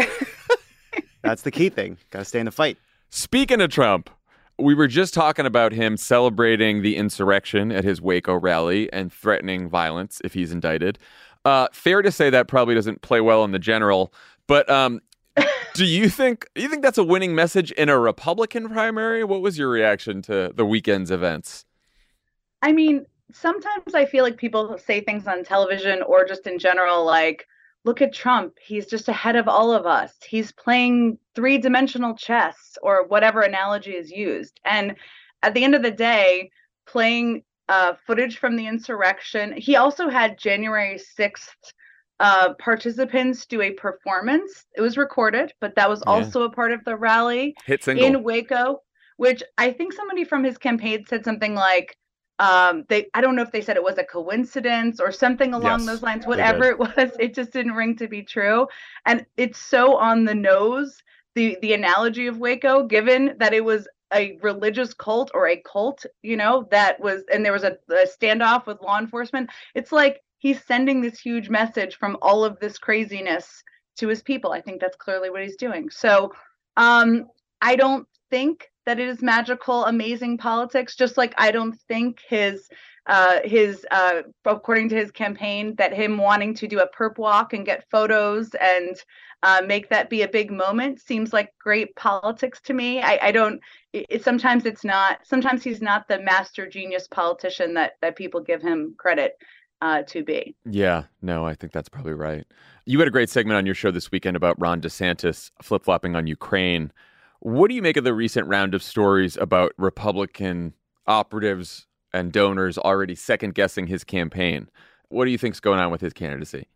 That's the key thing. Got to stay in the fight. Speaking of Trump, we were just talking about him celebrating the insurrection at his Waco rally and threatening violence if he's indicted. Uh, fair to say that probably doesn't play well in the general, but um, do you think you think that's a winning message in a Republican primary? What was your reaction to the weekend's events? I mean, sometimes I feel like people say things on television or just in general, like, look at Trump. He's just ahead of all of us. He's playing three-dimensional chess or whatever analogy is used. And at the end of the day, playing uh, footage from the insurrection, he also had January sixth uh, participants do a performance. It was recorded, but that was Yeah. also a part of the rally Hit single. in Waco, which I think somebody from his campaign said something like, um they I don't know if they said it was a coincidence or something along Yes, those lines. they Whatever did. it was, it just didn't ring to be true. And it's so on the nose, the the analogy of Waco, given that it was a religious cult or a cult, you know, that was, and there was a, a standoff with law enforcement. It's like he's sending this huge message from all of this craziness to his people. I think that's clearly what he's doing. So um I don't think that it is magical, amazing politics, just like I don't think his, uh, his, uh, according to his campaign, that him wanting to do a perp walk and get photos and uh, make that be a big moment seems like great politics to me. I, I don't, it, it, sometimes it's not, sometimes he's not the master genius politician that, that people give him credit uh, to be. Yeah, no, I think that's probably right. You had a great segment on your show this weekend about Ron DeSantis flip-flopping on Ukraine. What do you make of the recent round of stories about Republican operatives and donors already second-guessing his campaign? What do you think's going on with his candidacy?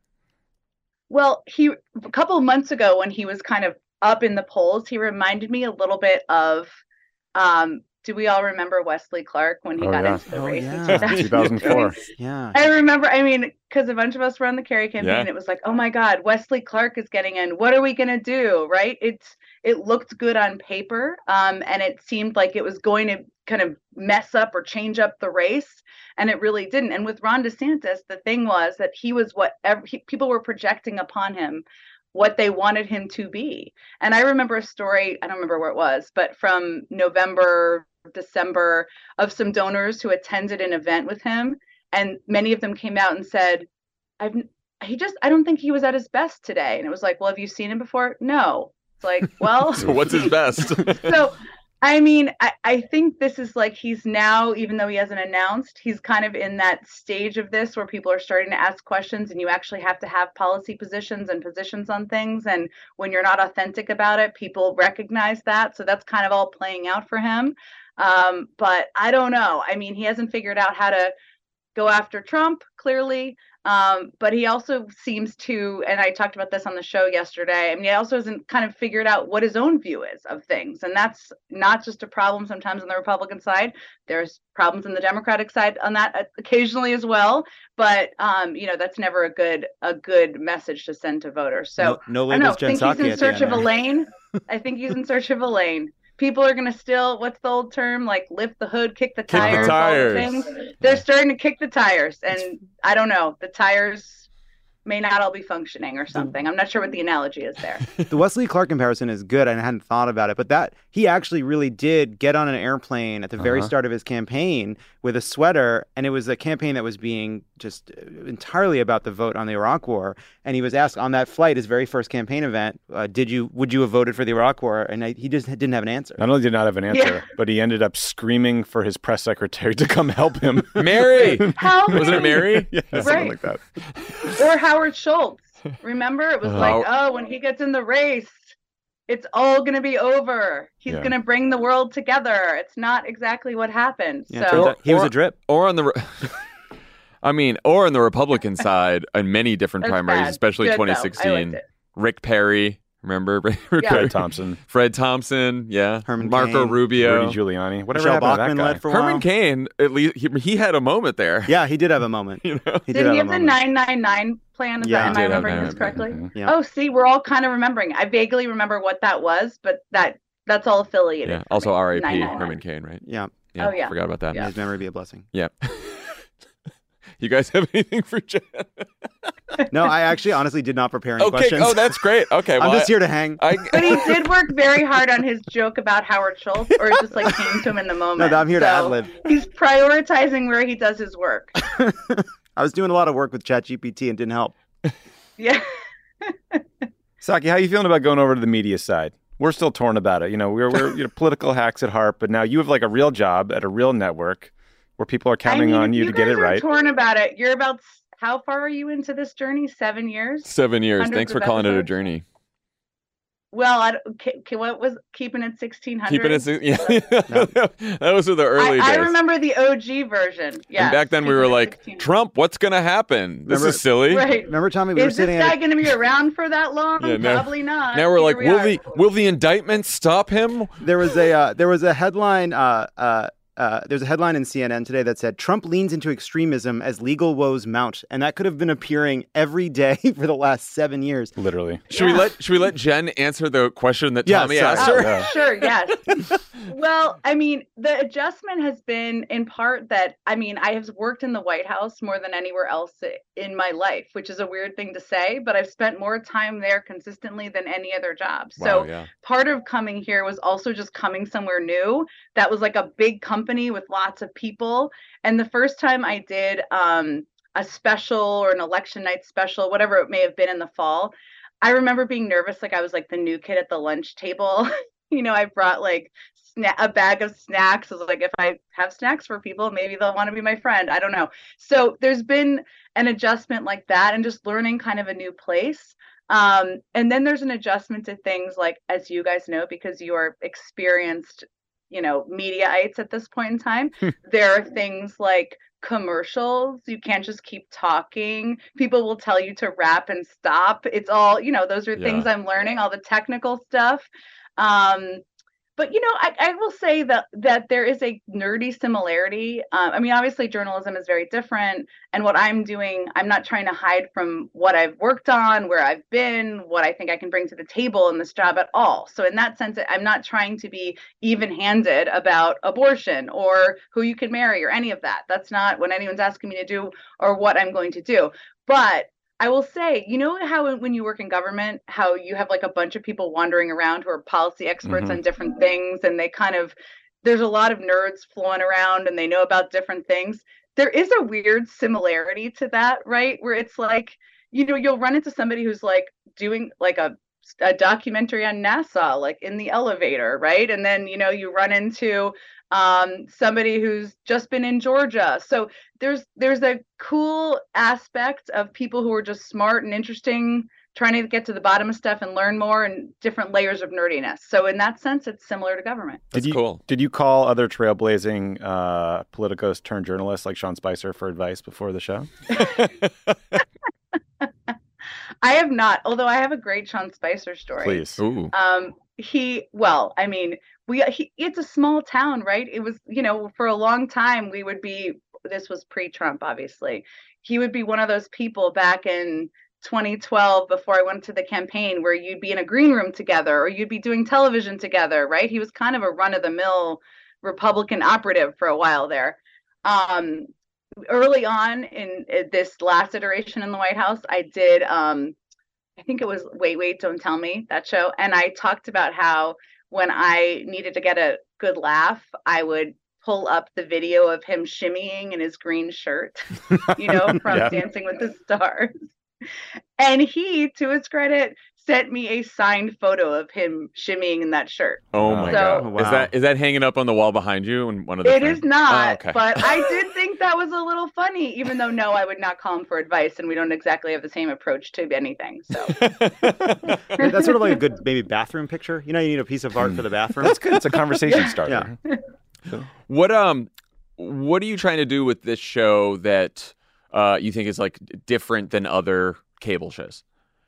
Well, he a couple of months ago when he was kind of up in the polls, he reminded me a little bit of, um, do we all remember Wesley Clark when he Oh, got yeah. into the Oh, race yeah. in two thousand four. Yeah. I remember, I mean, because a bunch of us were on the Kerry campaign, Yeah. it was like, oh my God, Wesley Clark is getting in. What are we going to do? Right? It's, it looked good on paper. Um, and it seemed like it was going to kind of mess up or change up the race. And it really didn't. And with Ron DeSantis, the thing was that he was what ev- he, people were projecting upon him, what they wanted him to be. And I remember a story, I don't remember where it was, but from November, December, of some donors who attended an event with him. And many of them came out and said, I've, he just, I don't think he was at his best today. And it was like, well, have you seen him before? No. It's like, well, So what's his best? so I mean, I, I think this is like he's now, even though he hasn't announced, he's kind of in that stage of this where people are starting to ask questions and you actually have to have policy positions and positions on things. And when you're not authentic about it, people recognize that. So that's kind of all playing out for him. Um, but I don't know. I mean, he hasn't figured out how to go after Trump, clearly. Um, but he also seems to, and I talked about this on the show yesterday, I mean, he also hasn't kind of figured out what his own view is of things. And that's not just a problem sometimes on the Republican side. There's problems on the Democratic side on that occasionally as well. But, um, you know, that's never a good a good message to send to voters. So no, no I don't know, labels, Jen think he's Psaki in at search the of end a there. lane. I think he's in search of a lane. People are going to still, what's the old term? Like lift the hood, kick the Kick the tires. all the tires. things. They're starting to kick the tires. And I don't know, the tires may not all be functioning or something. I'm not sure what the analogy is there. The Wesley Clark comparison is good. I hadn't thought about it, but that he actually really did get on an airplane at the very Uh-huh. start of his campaign with a sweater, and it was a campaign that was being just entirely about the vote on the Iraq War. And he was asked on that flight, his very first campaign event, uh, "Did you would you have voted for the Iraq War?" And I, he just didn't have an answer. Not only did he not have an answer, Yeah. but he ended up screaming for his press secretary to come help him. Mary! How Wasn't it Mary? yeah, Right. something like that. Or Howard Schultz. Remember? It was Uh-huh. like, oh, when he gets in the race, it's all going to be over. He's Yeah. going to bring the world together. It's not exactly what happened. Yeah, it so turns out he was Or- a drip. Or on the, re- I mean, or on the Republican side, on many different That's primaries, bad. especially Good, though. I twenty liked sixteen. it. Rick Perry, remember? Rick Yeah. Perry. Fred Thompson, Fred Thompson, yeah. Herman Marco Cain. Rubio. Rudy Giuliani, whatever Michelle happened Bachmann to that led guy? for a Herman while. Cain, at least he, he had a moment there. Yeah, he did have a moment. You know? He Did did he have have a the moment. nine nine nine plan? Is Yeah. that, am He I did have remembering this nine nine nine. correctly? Yeah. Oh, see, we're all kind of remembering. I vaguely remember what that was, but that that's all affiliated. Yeah. for Also me. R I P nine nine nine. Herman Cain, right? Yeah, Yeah. Oh, yeah. Forgot about that. may Yeah. his memory be a blessing. Yeah. You guys have anything for Jen? No, I actually honestly did not prepare any Okay. questions. Oh, that's great. Okay. I'm well, just I- here to hang. I, But he did work very hard on his joke about Howard Schultz, or it just like came to him in the moment. No, I'm here to So ad-lib. He's prioritizing where he does his work. I was doing a lot of work with ChatGPT and didn't help. Yeah. Saki, how are you feeling about going over to the media side? We're still torn about it. You know, we're we're you know, political hacks at heart, but now you have like a real job at a real network where people are counting I mean, on if you you to get guys it are right. torn about it. You're about s- how far are you into this journey? Seven years. seven years. Hundreds Thanks for of calling it a episodes? journey. Well, I don't, K- K- what was keeping it sixteen hundred? Keeping it. si- Yeah. Those were the early I, I days. remember the O G version. Yeah. and back then we were like, Trump, what's going to happen? This Remember- is silly. Right. Remember, Tommy, we were Is this sitting guy at a, going to be around for that long? Yeah, now- Probably not. Now we're Here like, we will are. the will the indictment stop him? there was a uh, there was a headline. Uh, uh, uh, there's a headline in C N N today that said Trump leans into extremism as legal woes mount, and that could have been appearing every day for the last seven years. Literally. Should we Yeah. let Should we let Jen answer the question that Yeah, Tommy sorry. asked Oh, her? Yeah. sure, yes. Well, I mean, the adjustment has been in part that, I mean, I have worked in the White House more than anywhere else in my life, which is a weird thing to say, but I've spent more time there consistently than any other job. Wow, So yeah. part of coming here was also just coming somewhere new that was like a big company with lots of people. And the first time I did um, a special or an election night special, whatever it may have been in the fall, I remember being nervous, like I was like the new kid at the lunch table. You know, I brought like sna- a bag of snacks. I was like, if I have snacks for people, maybe they'll want to be my friend. I don't know. So there's been an adjustment like that and just learning kind of a new place. Um, and then there's an adjustment to things like, as you guys know, because you are experienced, you know, mediaites at this point in time, there are things like commercials. You can't just keep talking. People will tell you to wrap and stop. It's all, you know, those are things Yeah. I'm learning, all the technical stuff. Um, but you know, I, I will say that that there is a nerdy similarity. Um, I mean, obviously, journalism is very different, and what I'm doing, I'm not trying to hide from what I've worked on, where I've been, what I think I can bring to the table in this job at all. So, in that sense, I'm not trying to be even-handed about abortion or who you can marry or any of that. That's not what anyone's asking me to do or what I'm going to do. But I will say, you know how when you work in government, how you have like a bunch of people wandering around who are policy experts Mhm. on different things, and they kind of, there's a lot of nerds flowing around and they know about different things. There is a weird similarity to that, right? Where it's like, you know, you'll run into somebody who's like doing like a a documentary on NASA, like in the elevator, right? And then, you know, you run into um, somebody who's just been in Georgia. So there's there's a cool aspect of people who are just smart and interesting, trying to get to the bottom of stuff and learn more, and different layers of nerdiness. So in that sense, it's similar to government. That's did you, cool. Did you call other trailblazing uh, politicos turned journalists like Sean Spicer for advice before the show? I have not, although I have a great Sean Spicer story. Please. Ooh. Um, he, well, I mean, we, he, it's a small town, right? It was, you know, for a long time, we would be, this was pre-Trump, obviously. He would be one of those people back in twenty twelve, before I went to the campaign, where you'd be in a green room together, or you'd be doing television together, right? He was kind of a run-of-the-mill Republican operative for a while there. Um, early on in this last iteration in the White House, I did, um, I think it was Wait, Wait, Don't Tell Me, that show. And I talked about how when I needed to get a good laugh, I would pull up the video of him shimmying in his green shirt, you know, from Yeah. Dancing with the Stars. And he, to his credit, sent me a signed photo of him shimmying in that shirt. Oh my So- god! Wow. Is that is that hanging up on the wall behind you? In one of the It frames? is not, Oh, okay. but I did think that was a little funny, even though, no, I would not call him for advice, and we don't exactly have the same approach to anything. So That's sort of like a good maybe bathroom picture. You know, you need a piece of art for the bathroom. That's good. It's a conversation starter. What um, what are you trying to do with this show that uh you think is like different than other cable shows?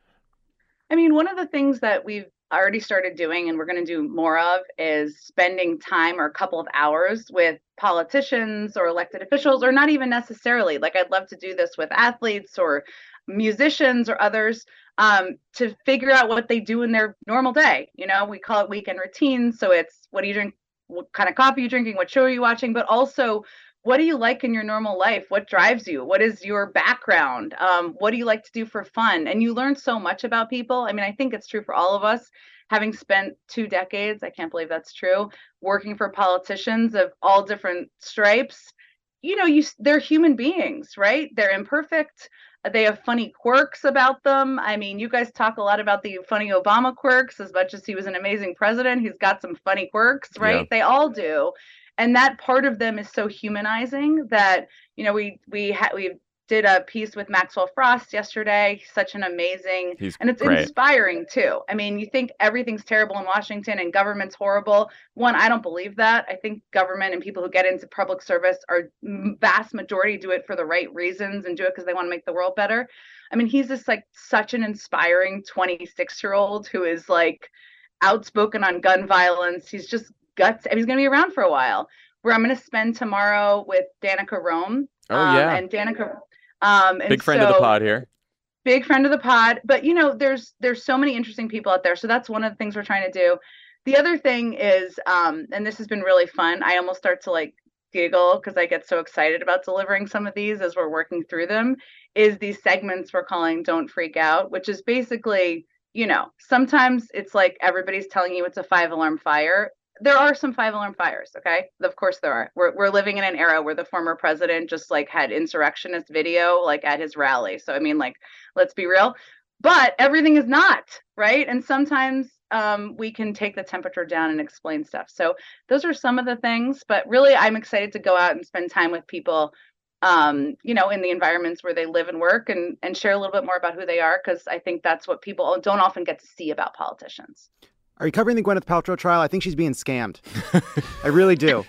I mean, one of the things that we've already started doing, and we're going to do more of, is spending time or a couple of hours with politicians or elected officials, or not even necessarily. Like, I'd love to do this with athletes or musicians or others, um, to figure out what they do in their normal day. You know, we call it weekend routines. So it's, what do you drink? What kind of coffee are you drinking? What show are you watching? But also, what do you like in your normal life? What drives you? What is your background? Um, what do you like to do for fun? And you learn so much about people. I mean, I think it's true for all of us. Having spent two decades, I can't believe that's true, working for politicians of all different stripes, you know, you they're human beings, right? They're imperfect. They have funny quirks about them. I mean, you guys talk a lot about the funny Obama quirks. As much as he was an amazing president, he's got some funny quirks, right? Yeah. They all do. And that part of them is so humanizing that, you know, we we ha- we did a piece with Maxwell Frost yesterday. Such an amazing, He's and it's great. inspiring too. I mean, you think everything's terrible in Washington and government's horrible. One, I don't believe that. I think government and people who get into public service are m- vast majority do it for the right reasons and do it because they want to make the world better. I mean, he's just like such an inspiring twenty-six year old who is like outspoken on gun violence. He's just guts. And he's going to be around for a while. Where I'm going to spend tomorrow with Danica Rome. Oh um, yeah, and Danica, um, and big friend of the so- pod here. big friend of the pod. But you know, there's there's so many interesting people out there. So that's one of the things we're trying to do. The other thing is, um, and this has been really fun. I almost start to like giggle because I get so excited about delivering some of these as we're working through them. Is these segments we're calling "Don't Freak Out," which is basically, you know, sometimes it's like everybody's telling you it's a five alarm fire. There are some five alarm fires. Okay. Of course there are. We're, we're living in an era where the former president just like had insurrectionist video, like at his rally. So, I mean, like, let's be real, but everything is not right. And sometimes um, we can take the temperature down and explain stuff. So those are some of the things, but really I'm excited to go out and spend time with people, um, you know, in the environments where they live and work, and, and share a little bit more about who they are. Cause I think that's what people don't often get to see about politicians. Are you covering the Gwyneth Paltrow trial? I think she's being scammed. I really do.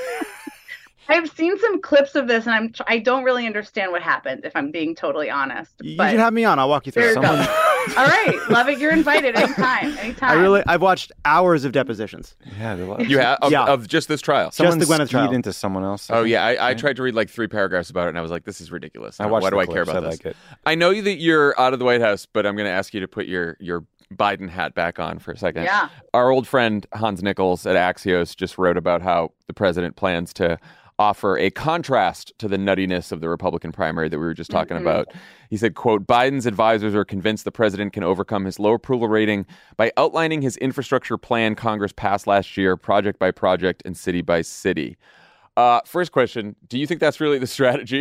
I've seen some clips of this, and I'm I don't really understand what happened, if I'm being totally honest. You but should have me on. I'll walk you through there it. you go. All right, love it. You're invited anytime. Anytime. I really, I've watched hours of depositions. Yeah, there was. You have of, Yeah. of just this trial. Someone the Gwyneth skied trial. into someone else. Oh yeah, I, I right? tried to read like three paragraphs about it, and I was like, "This is ridiculous. I watched Why do the I care clips. about I this?" like it. I know that you're out of the White House, but I'm going to ask you to put your your Biden hat back on for a second. Yeah. Our old friend Hans Nichols at Axios just wrote about how the president plans to offer a contrast to the nuttiness of the Republican primary that we were just talking Mm-hmm. about. He said, quote, Biden's advisors are convinced the president can overcome his low approval rating by outlining his infrastructure plan Congress passed last year, project by project and city by city. Uh, first question, do you think that's really the strategy?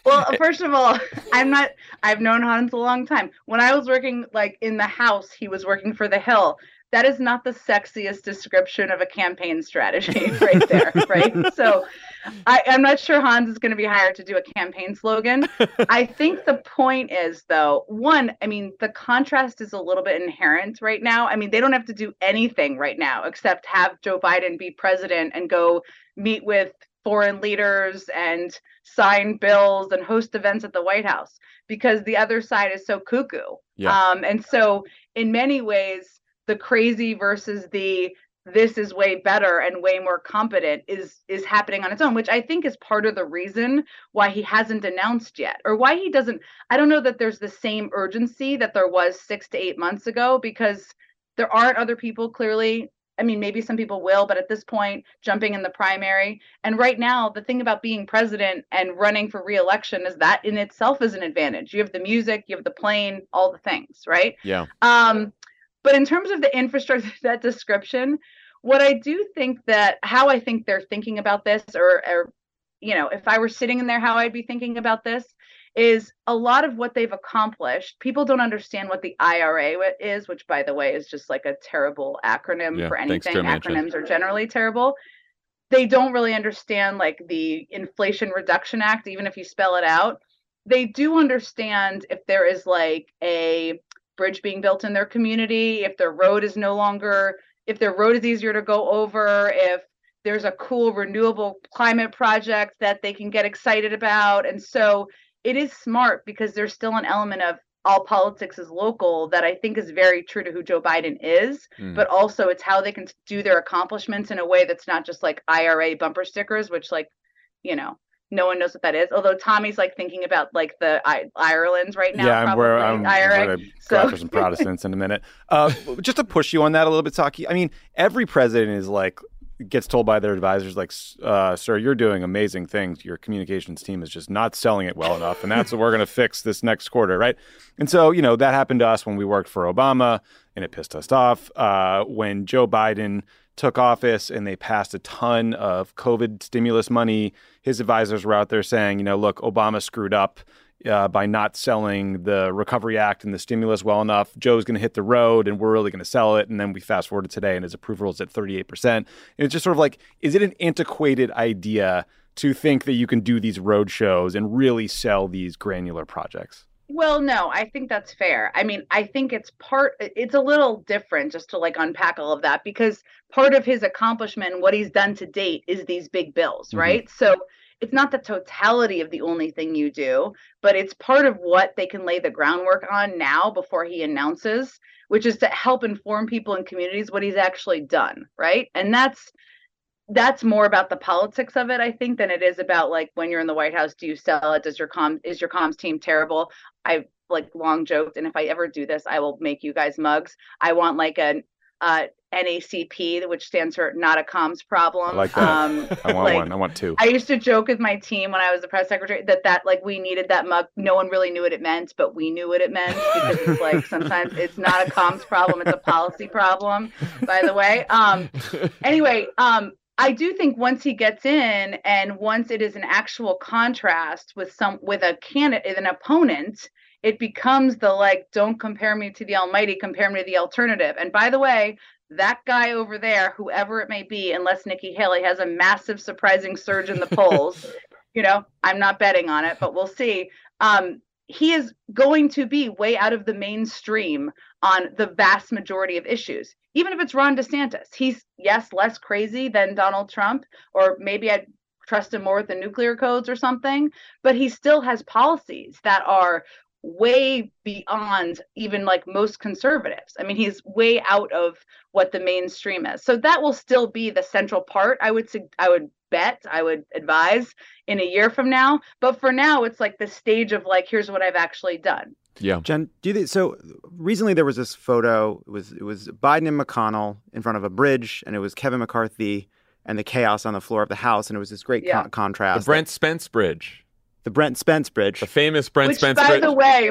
Well, first of all, I'm not, I've known Hans a long time. When I was working like in the House, he was working for The Hill. That is not the sexiest description of a campaign strategy right there, right? So I, I'm not sure Hans is going to be hired to do a campaign slogan. I think the point is, though, one, I mean, the contrast is a little bit inherent right now. I mean, they don't have to do anything right now except have Joe Biden be president and go meet with foreign leaders and sign bills and host events at the White House because the other side is so cuckoo. Yeah. Um, and so in many ways, the crazy versus the this is way better and way more competent is is happening on its own, which I think is part of the reason why he hasn't announced yet, or why he doesn't. I don't know that there's the same urgency that there was six to eight months ago, because there aren't other people clearly. I mean, maybe some people will, but at this point, jumping in the primary. And right now, the thing about being president and running for re-election is that in itself is an advantage. You have the music, you have the plane, all the things, right? Yeah. Um, But in terms of the infrastructure, that description, what I do think that how I think they're thinking about this, or, or, you know, if I were sitting in there, how I'd be thinking about this is a lot of what they've accomplished. People don't understand what the I R A is, which, by the way, is just like a terrible acronym Yeah, for thanks, anything. Joe Manchin. Acronyms are generally terrible. They don't really understand like the Inflation Reduction Act, even if you spell it out. They do understand if there is like a bridge being built in their community, if their road is no longer, if their road is easier to go over, if there's a cool renewable climate project that they can get excited about. And so it is smart because there's still an element of all politics is local that I think is very true to who Joe Biden is, Mm. but also it's how they can do their accomplishments in a way that's not just like I R A bumper stickers, which like, you know, no one knows what that is. Although Tommy's like thinking about like the I- Ireland's right now. Yeah, I'm probably, where I'm I R A. going to go So- after some Protestants in a minute. Uh, just to push you on that a little bit, Saki. I mean, every president is like gets told by their advisors, like, uh, "Sir, you're doing amazing things. Your communications team is just not selling it well enough, and that's what we're going to fix this next quarter, right?" And so, you know, that happened to us when we worked for Obama, and it pissed us off. Uh, when Joe Biden took office and they passed a ton of COVID stimulus money, his advisors were out there saying, you know, look, Obama screwed up uh, by not selling the Recovery Act and the stimulus well enough. Joe's going to hit the road and we're really going to sell it. And then we fast forward to today and his approval is at thirty-eight percent. And it's just sort of like, is it an antiquated idea to think that you can do these road shows and really sell these granular projects? Well, no, I think that's fair. I mean, I think it's part, it's a little different just to like unpack all of that, because part of his accomplishment, what he's done to date, is these big bills, Mm-hmm. right? So it's not the totality of the only thing you do, but it's part of what they can lay the groundwork on now before he announces, which is to help inform people in communities what he's actually done, right? And that's, that's more about the politics of it, I think, than it is about like when you're in the White House, do you sell it? Does your com is your comms team terrible? I've like long joked, and if I ever do this, I will make you guys mugs. I want like an uh, N A C P, which stands for not a comms problem. I like that. Um, I want like, one. I want two. I used to joke with my team when I was the press secretary that that like we needed that mug. No one really knew what it meant, but we knew what it meant, because it's like sometimes it's not a comms problem, it's a policy problem, by the way. Um, anyway, um, I do think once he gets in, and once it is an actual contrast with some with a candidate, an opponent, it becomes the like, don't compare me to the almighty, compare me to the alternative. And by the way, that guy over there, whoever it may be, unless Nikki Haley has a massive surprising surge in the polls, you know, I'm not betting on it, but we'll see. Um, he is going to be way out of the mainstream on the vast majority of issues. Even if it's Ron DeSantis, he's, yes, less crazy than Donald Trump, or maybe I'd trust him more with the nuclear codes or something, but he still has policies that are way beyond even like most conservatives. I mean, he's way out of what the mainstream is. So that will still be the central part, I would I would bet, I would advise in a year from now. But for now, it's like the stage of like, here's what I've actually done. Yeah. Jen, do you think, so recently there was this photo, it was it was Biden and McConnell in front of a bridge, and it was Kevin McCarthy and the chaos on the floor of the House, and it was this great Yeah. con- contrast. The Brent Spence Bridge. The Brent Spence Bridge. The famous Brent Which, Spence by Bridge. the way,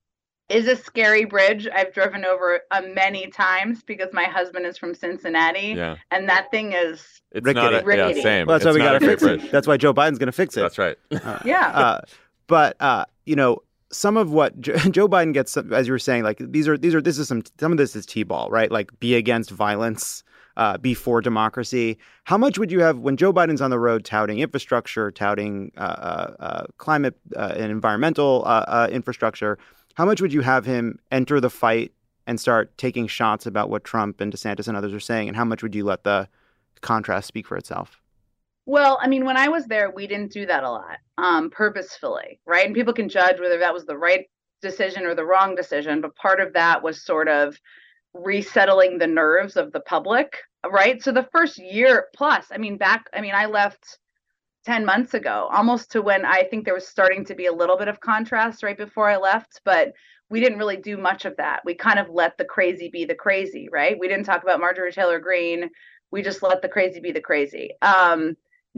is a scary bridge. I've driven over uh, many times because my husband is from Cincinnati, Yeah. and that thing is, It's Rickety. not a, yeah, Rickety. same. Well, that's why It's we not got a to great fix bridge. it. That's why Joe Biden's going to fix it. That's right. Uh, yeah. uh, But, uh, you know, some of what Joe Biden gets, as you were saying, like these are these are this is some some of this is T-ball, right? Like be against violence, uh, be for democracy. How much would you have when Joe Biden's on the road touting infrastructure, touting uh, uh, uh, climate uh, and environmental uh, uh, infrastructure? How much would you have him enter the fight and start taking shots about what Trump and DeSantis and others are saying? And how much would you let the contrast speak for itself? Well, I mean, when I was there, we didn't do that a lot, um, purposefully, right? And people can judge whether that was the right decision or the wrong decision. But part of that was sort of resettling the nerves of the public, right? So the first year plus, I mean, back, I mean, I left ten months ago, almost to when I think there was starting to be a little bit of contrast right before I left. But we didn't really do much of that. We kind of let the crazy be the crazy, right? We didn't talk about Marjorie Taylor Greene. We just let the crazy be the crazy. Um,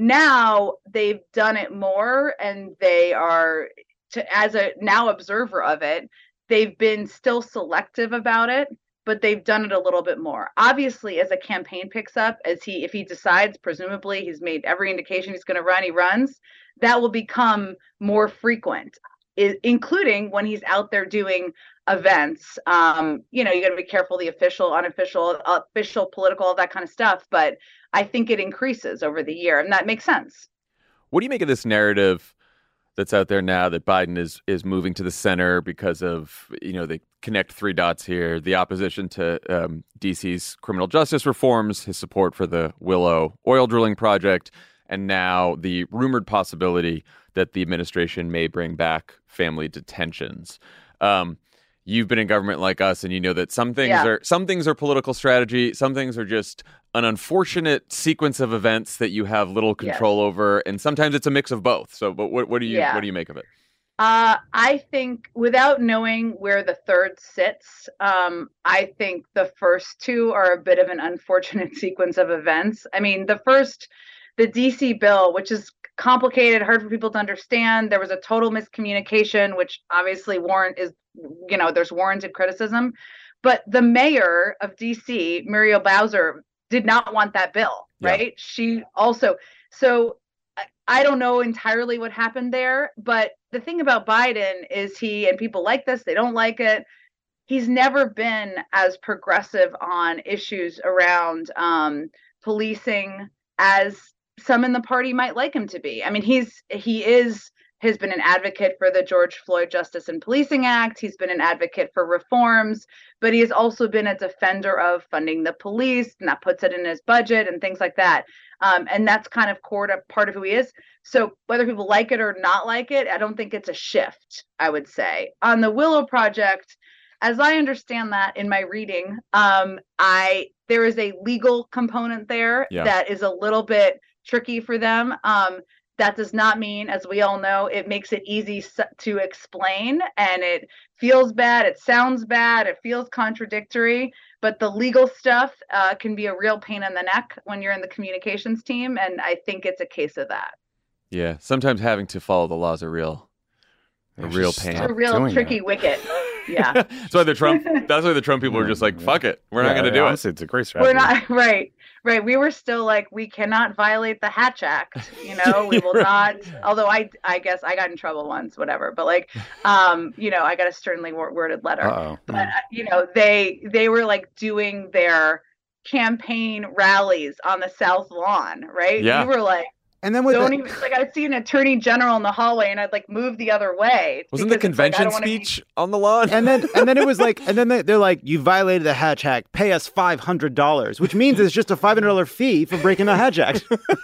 Now they've done it more, and they are, to, as a now observer of it, they've been still selective about it, but they've done it a little bit more. Obviously, as a campaign picks up, as he, if he decides, presumably he's made every indication he's going to run, he runs, that will become more frequent, I, including when he's out there doing events. Um, you know, you got to be careful, the official, unofficial, official, political, all that kind of stuff. But I think it increases over the year, and that makes sense. What do you make of this narrative that's out there now that Biden is is moving to the center because of, you know, they connect three dots here, the opposition to um, D C's criminal justice reforms, his support for the Willow oil drilling project, and now the rumored possibility that the administration may bring back family detentions. Um, You've been in government like us, and you know that some things yeah. are some things are political strategy. Some things are just an unfortunate sequence of events that you have little control yes. over, and sometimes it's a mix of both. So, but what, what do you yeah. what do you make of it? Uh, I think, without knowing where the third sits, um, I think the first two are a bit of an unfortunate sequence of events. I mean, the first, the D C bill, which is complicated, hard for people to understand. There was a total miscommunication, which obviously warrant is. You know, there's warranted criticism, but the mayor of D C, Muriel Bowser, did not want that bill, right? Yeah. She also, so I don't know entirely what happened there, but the thing about Biden is he, and people like this, they don't like it, he's never been as progressive on issues around um, policing as some in the party might like him to be. I mean, he's, he is, has been an advocate for the George Floyd Justice and Policing Act. He's been an advocate for reforms, but he has also been a defender of funding the police, and that puts it in his budget and things like that. Um, and that's kind of core to part of who he is. So whether people like it or not like it, I don't think it's a shift, I would say. On the Willow Project, as I understand that in my reading, um, I there is a legal component there yeah. that is a little bit tricky for them. Um, That does not mean, as we all know, it makes it easy to explain, and it feels bad, it sounds bad, it feels contradictory, but the legal stuff uh, can be a real pain in the neck when you're in the communications team, and I think it's a case of that. Yeah, sometimes having to follow the laws are real, a real pain. It's a real tricky that. wicket. Yeah. That's why the Trump. That's why the Trump people are just like, "Fuck it, we're yeah, not going to do honestly, it." It's a great strategy. We're not right. Right. We were still like, we cannot violate the Hatch Act. You know, we will not. Although I, I guess I got in trouble once, whatever. But like, um, you know, I got a sternly worded letter. Uh-oh. But uh, you know, they they were like doing their campaign rallies on the South Lawn, right? Yeah. We were like. And then with don't the, even like I'd see an attorney general in the hallway, and I'd like move the other way. Wasn't the convention like, speech be... on the lawn? And then and then it was like, and then they, they're like, you violated the Hatch Act. Pay us five hundred dollars, which means it's just a five hundred dollar fee for breaking the Hatch Act.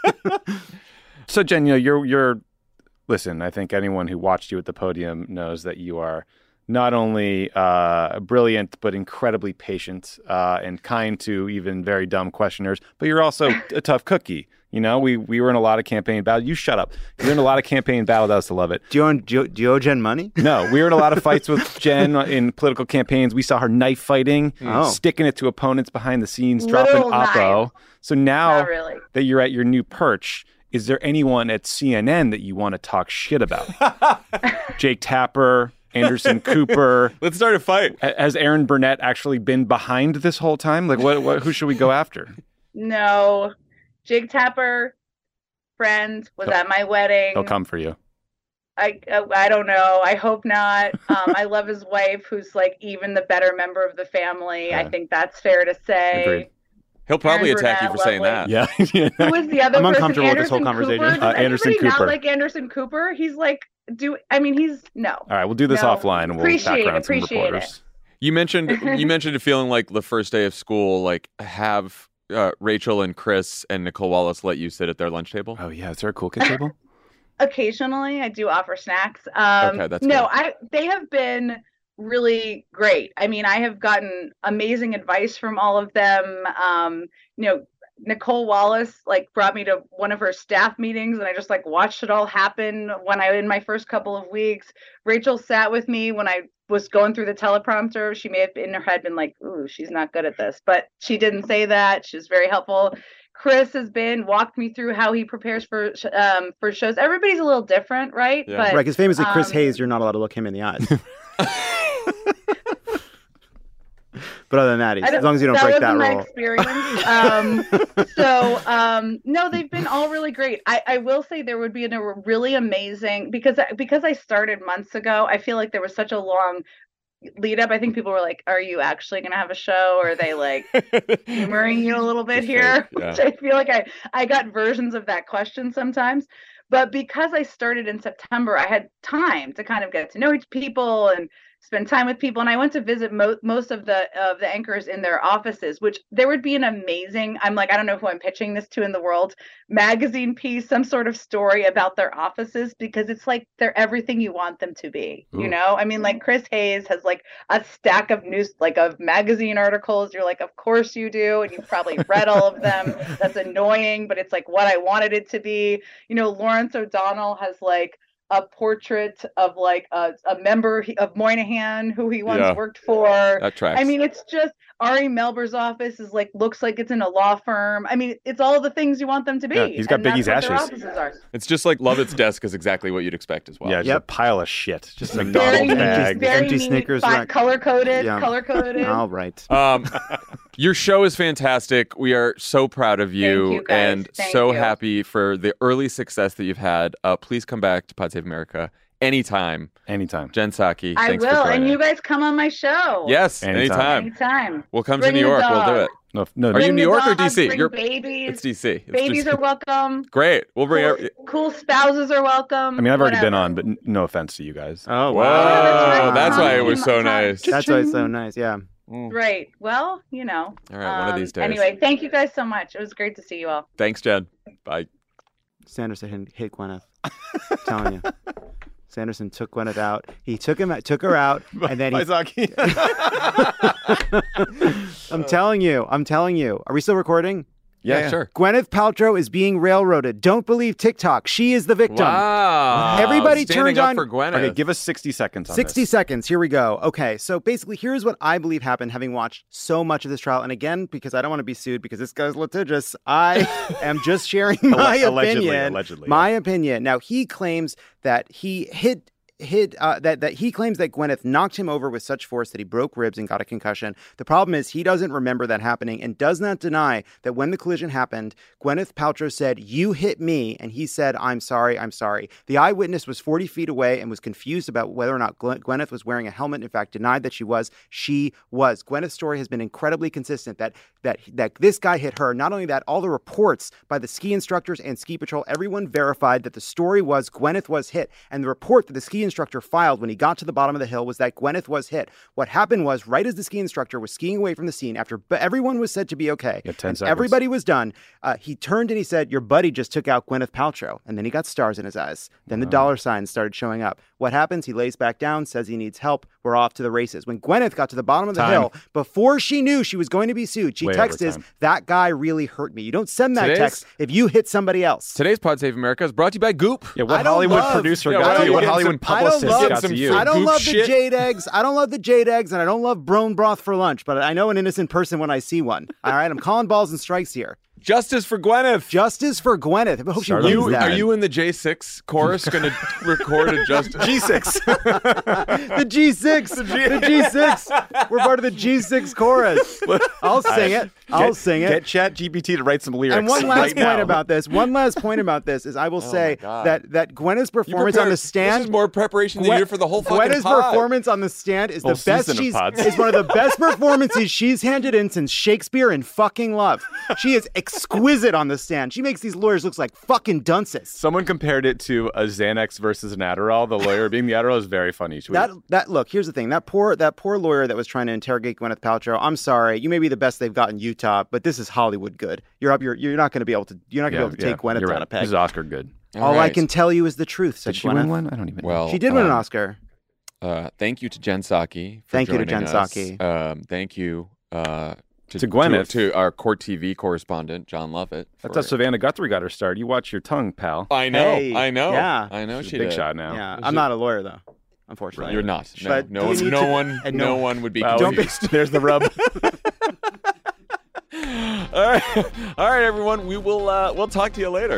So Jen, you know, you're you're. Listen, I think anyone who watched you at the podium knows that you are not only uh, brilliant but incredibly patient uh, and kind to even very dumb questioners, but you're also a tough cookie. You know, we, we were in a lot of campaign battle. You shut up. You're in a lot of campaign battle. That was to love it. Do you, own, do, you, do you owe Jen money? No, we were in a lot of fights with Jen in political campaigns. We saw her knife fighting, oh. sticking it to opponents behind the scenes, Little dropping oppo. So now really. that you're at your new perch, is there anyone at C N N that you want to talk shit about? Jake Tapper, Anderson Cooper. Let's start a fight. Has Aaron Burnett actually been behind this whole time? Like, what? what who should we go after? No. Jake Tapper, friend, was he'll, at my wedding. He'll come for you. I I don't know. I hope not. Um, I love his wife, who's like even the better member of the family. Yeah. I think that's fair to say. Agreed. He'll probably Aaron attack you Burnett, for saying lovely. that. Yeah. Who was the other I'm person? uncomfortable with this whole Anderson conversation. Cooper? Does Uh, Anderson anybody Cooper. not like Anderson Cooper? He's like, do I mean he's no. All right, we'll do this No. offline and we'll Appreciate it, background some appreciate reporters. You mentioned you mentioned it feeling like the first day of school, like have uh, Rachel and Chris and Nicole Wallace let you sit at their lunch table. Oh yeah, is there a cool kid table? Occasionally I do offer snacks. Um Okay, that's no, good. I they have been really great. I mean, I have gotten amazing advice from all of them. Um, you know, Nicole Wallace like brought me to one of her staff meetings and I just like watched it all happen when I in my first couple of weeks. Rachel sat with me when I was going through the teleprompter. She may have in her head been like, ooh, she's not good at this, but she didn't say that. She was very helpful. Chris has been walked me through how he prepares for um for shows. Everybody's a little different, right? Yeah. But Right, because famously Chris um, Hayes, you're not allowed to look him in the eyes. But other than that, he's, I as long as you don't that break wasn't that my rule. experience. Um, so um, no, they've been all really great. I, I will say there would be a really amazing because because I started months ago. I feel like there was such a long lead up. I think people were like, "Are you actually going to have a show?" Or are they like humoring you a little bit Just here? fake, yeah. Which I feel like I I got versions of that question sometimes. But because I started in September, I had time to kind of get to know each people and spend time with people. And I went to visit mo- most of the of the anchors in their offices, which there would be an amazing, I'm like, I don't know who I'm pitching this to in the world, magazine piece, some sort of story about their offices, because it's like they're everything you want them to be. Ooh. You know, I mean, like Chris Hayes has like a stack of news, like of magazine articles. You're like, of course you do. And you've probably read all of them. That's annoying, but it's like what I wanted it to be. You know, Lawrence O'Donnell has like a portrait of like a, a member of Moynihan who he once Yeah. worked for. That tracks. I mean, it's just Ari Melber's office is like looks like it's in a law firm. I mean, it's all the things you want them to be. Yeah, he's got and that's Biggie's what their ashes. offices are. it's just like Lovett's desk is exactly what you'd expect as well. Yeah, just Yep. a pile of shit. Just a Very McDonald's neat, bag. very empty neat, Snickers fi- rack. color coded, Yeah. color coded. All right. Um, your show is fantastic. We are so proud of you, Thank you, guys. and Thank so you. happy for the early success that you've had. Uh, please come back to Pod Save America anytime. Anytime. Jen Psaki, I thanks will, for joining. and you guys come on my show. Yes, Anytime. anytime. anytime. We'll come Bring to New the York. We'll do dog. it. No, no, Are Bring you New the York or dog, D C? bring You're babies. It's D C. It's Babies D C. are welcome. Great. We'll bring. Cool, Our, cool spouses are welcome. I mean, I've already been whatever. on, but n- no offense to you guys. Oh, Whoa, wow. that's why it was so Time. nice. That's why it's so nice. Yeah. Right. Well, you know. All right, one of um, these days. Anyway, thank you guys so much. It was great to see you all. Thanks, Jen. Bye. Sanderson hit, hit Gwyneth. I'm telling you. Sanderson took Gwyneth out. He took him, took her out, and then he. Psaki. I'm telling you. I'm telling you. Are we still recording? Yeah, Yeah. sure. Gwyneth Paltrow is being railroaded. Don't believe TikTok. She is the victim. Wow. Everybody Standing turned up on- for Gwyneth. Okay, give us sixty seconds on sixty this. seconds. Here we go. Okay. So basically, here's what I believe happened having watched so much of this trial. And again, because I don't want to be sued because this guy's litigious, I am just sharing my Alle- allegedly, opinion. allegedly, My opinion. Now, he claims that he hit. Hit uh, that that he claims that Gwyneth knocked him over with such force that he broke ribs and got a concussion. The problem is he doesn't remember that happening and does not deny that when the collision happened, Gwyneth Paltrow said, "You hit me," and he said, "I'm sorry, I'm sorry." The eyewitness was forty feet away and was confused about whether or not Gwen- Gwyneth was wearing a helmet. In fact, denied that she was. She was. Gwyneth's story has been incredibly consistent that that that this guy hit her. Not only that, all the reports by the ski instructors and ski patrol, everyone verified that the story was Gwyneth was hit, and the report that the ski instructor filed when he got to the bottom of the hill was that Gwyneth was hit. What happened was, right as the ski instructor was skiing away from the scene, after b- everyone was said to be okay, You have ten and seconds. everybody was done, uh, he turned and he said, "Your buddy just took out Gwyneth Paltrow," and then he got stars in his eyes. Then the dollar signs started showing up. What happens? He lays back down, says he needs help. We're off to the races. When Gwyneth got to the bottom of the Time. hill, before she knew she was going to be sued, she Way over texted, time. "That guy really hurt me." You don't send that Today's- text if you hit somebody else. Today's Pod Save America is brought to you by Goop. Yeah, I what don't Hollywood love- producer Yeah, got what to are you? you What getting Hollywood some- I don't publicist love- got some to you? I don't Goop love shit. the jade eggs. I don't love the jade eggs, and I don't love brone broth for lunch. But I know an innocent person when I see one. All right, I'm calling balls and strikes here. Justice for Gwyneth. Justice for Gwyneth. I hope she Start wins You, that. are you in the J six chorus going to record a Justice? G six. the G six. The G six. We're part of the G six chorus. I'll sing it. I'll get, sing it. Get Chat G P T to write some lyrics. And one last right point now. about this. One last point about this is I will Oh say my God. that that Gwyneth's You performance on prepared- the stand. This is more preparation than Gwen- you did for the whole fucking Gwyneth's pod. performance on the stand is Whole the best season of she's pods. is one of the best performances she's handed in since Shakespeare in fucking Love. She is exquisite on the stand. She makes these lawyers look like fucking dunces. Someone compared it to a Xanax versus an Adderall. The lawyer being the Adderall is very funny. Tweet. That that look, here's the thing. That poor that poor lawyer that was trying to interrogate Gwyneth Paltrow. I'm sorry. You may be the best they've got in Utah, but this is Hollywood good. You're up you're you're not going to be able to you're not going to be able to take Gwyneth you're down right. a peg. This is Oscar good. All, All I right. can tell you is the truth, said Did she Gwyneth. win one? I don't even know. Well, She did win an um, Oscar. Uh, thank you to Jen Psaki for Thank you to joining Jen us. Psaki. Um, thank you uh, to, To Gwyneth. to, to our Court T V correspondent John Lovett. That's for- how Savannah Guthrie got her start. You watch your tongue, pal. I know, Hey, I know, yeah. I know. She's She a big did. shot now. Yeah, I'm not a lawyer though, unfortunately. You're not. No, But no do we one, need no to- one, and no no- one would be Wow, confused. there's the rub. All right, all right, everyone. We will. Uh, we'll talk to you later.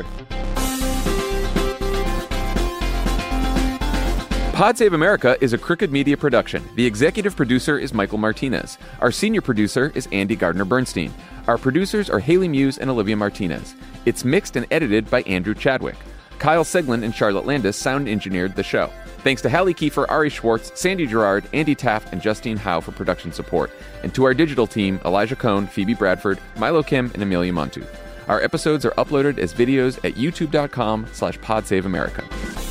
Pod Save America is a Crooked Media production. The executive producer is Michael Martinez. Our senior producer is Andy Gardner-Bernstein. Our producers are Haley Muse and Olivia Martinez. It's mixed and edited by Andrew Chadwick. Kyle Seglin and Charlotte Landis sound engineered the show. Thanks to Hallie Kiefer, Ari Schwartz, Sandy Gerard, Andy Taft, and Justine Howe for production support. And to our digital team, Elijah Cohn, Phoebe Bradford, Milo Kim, and Amelia Montu. Our episodes are uploaded as videos at youtube.com slash podsaveamerica.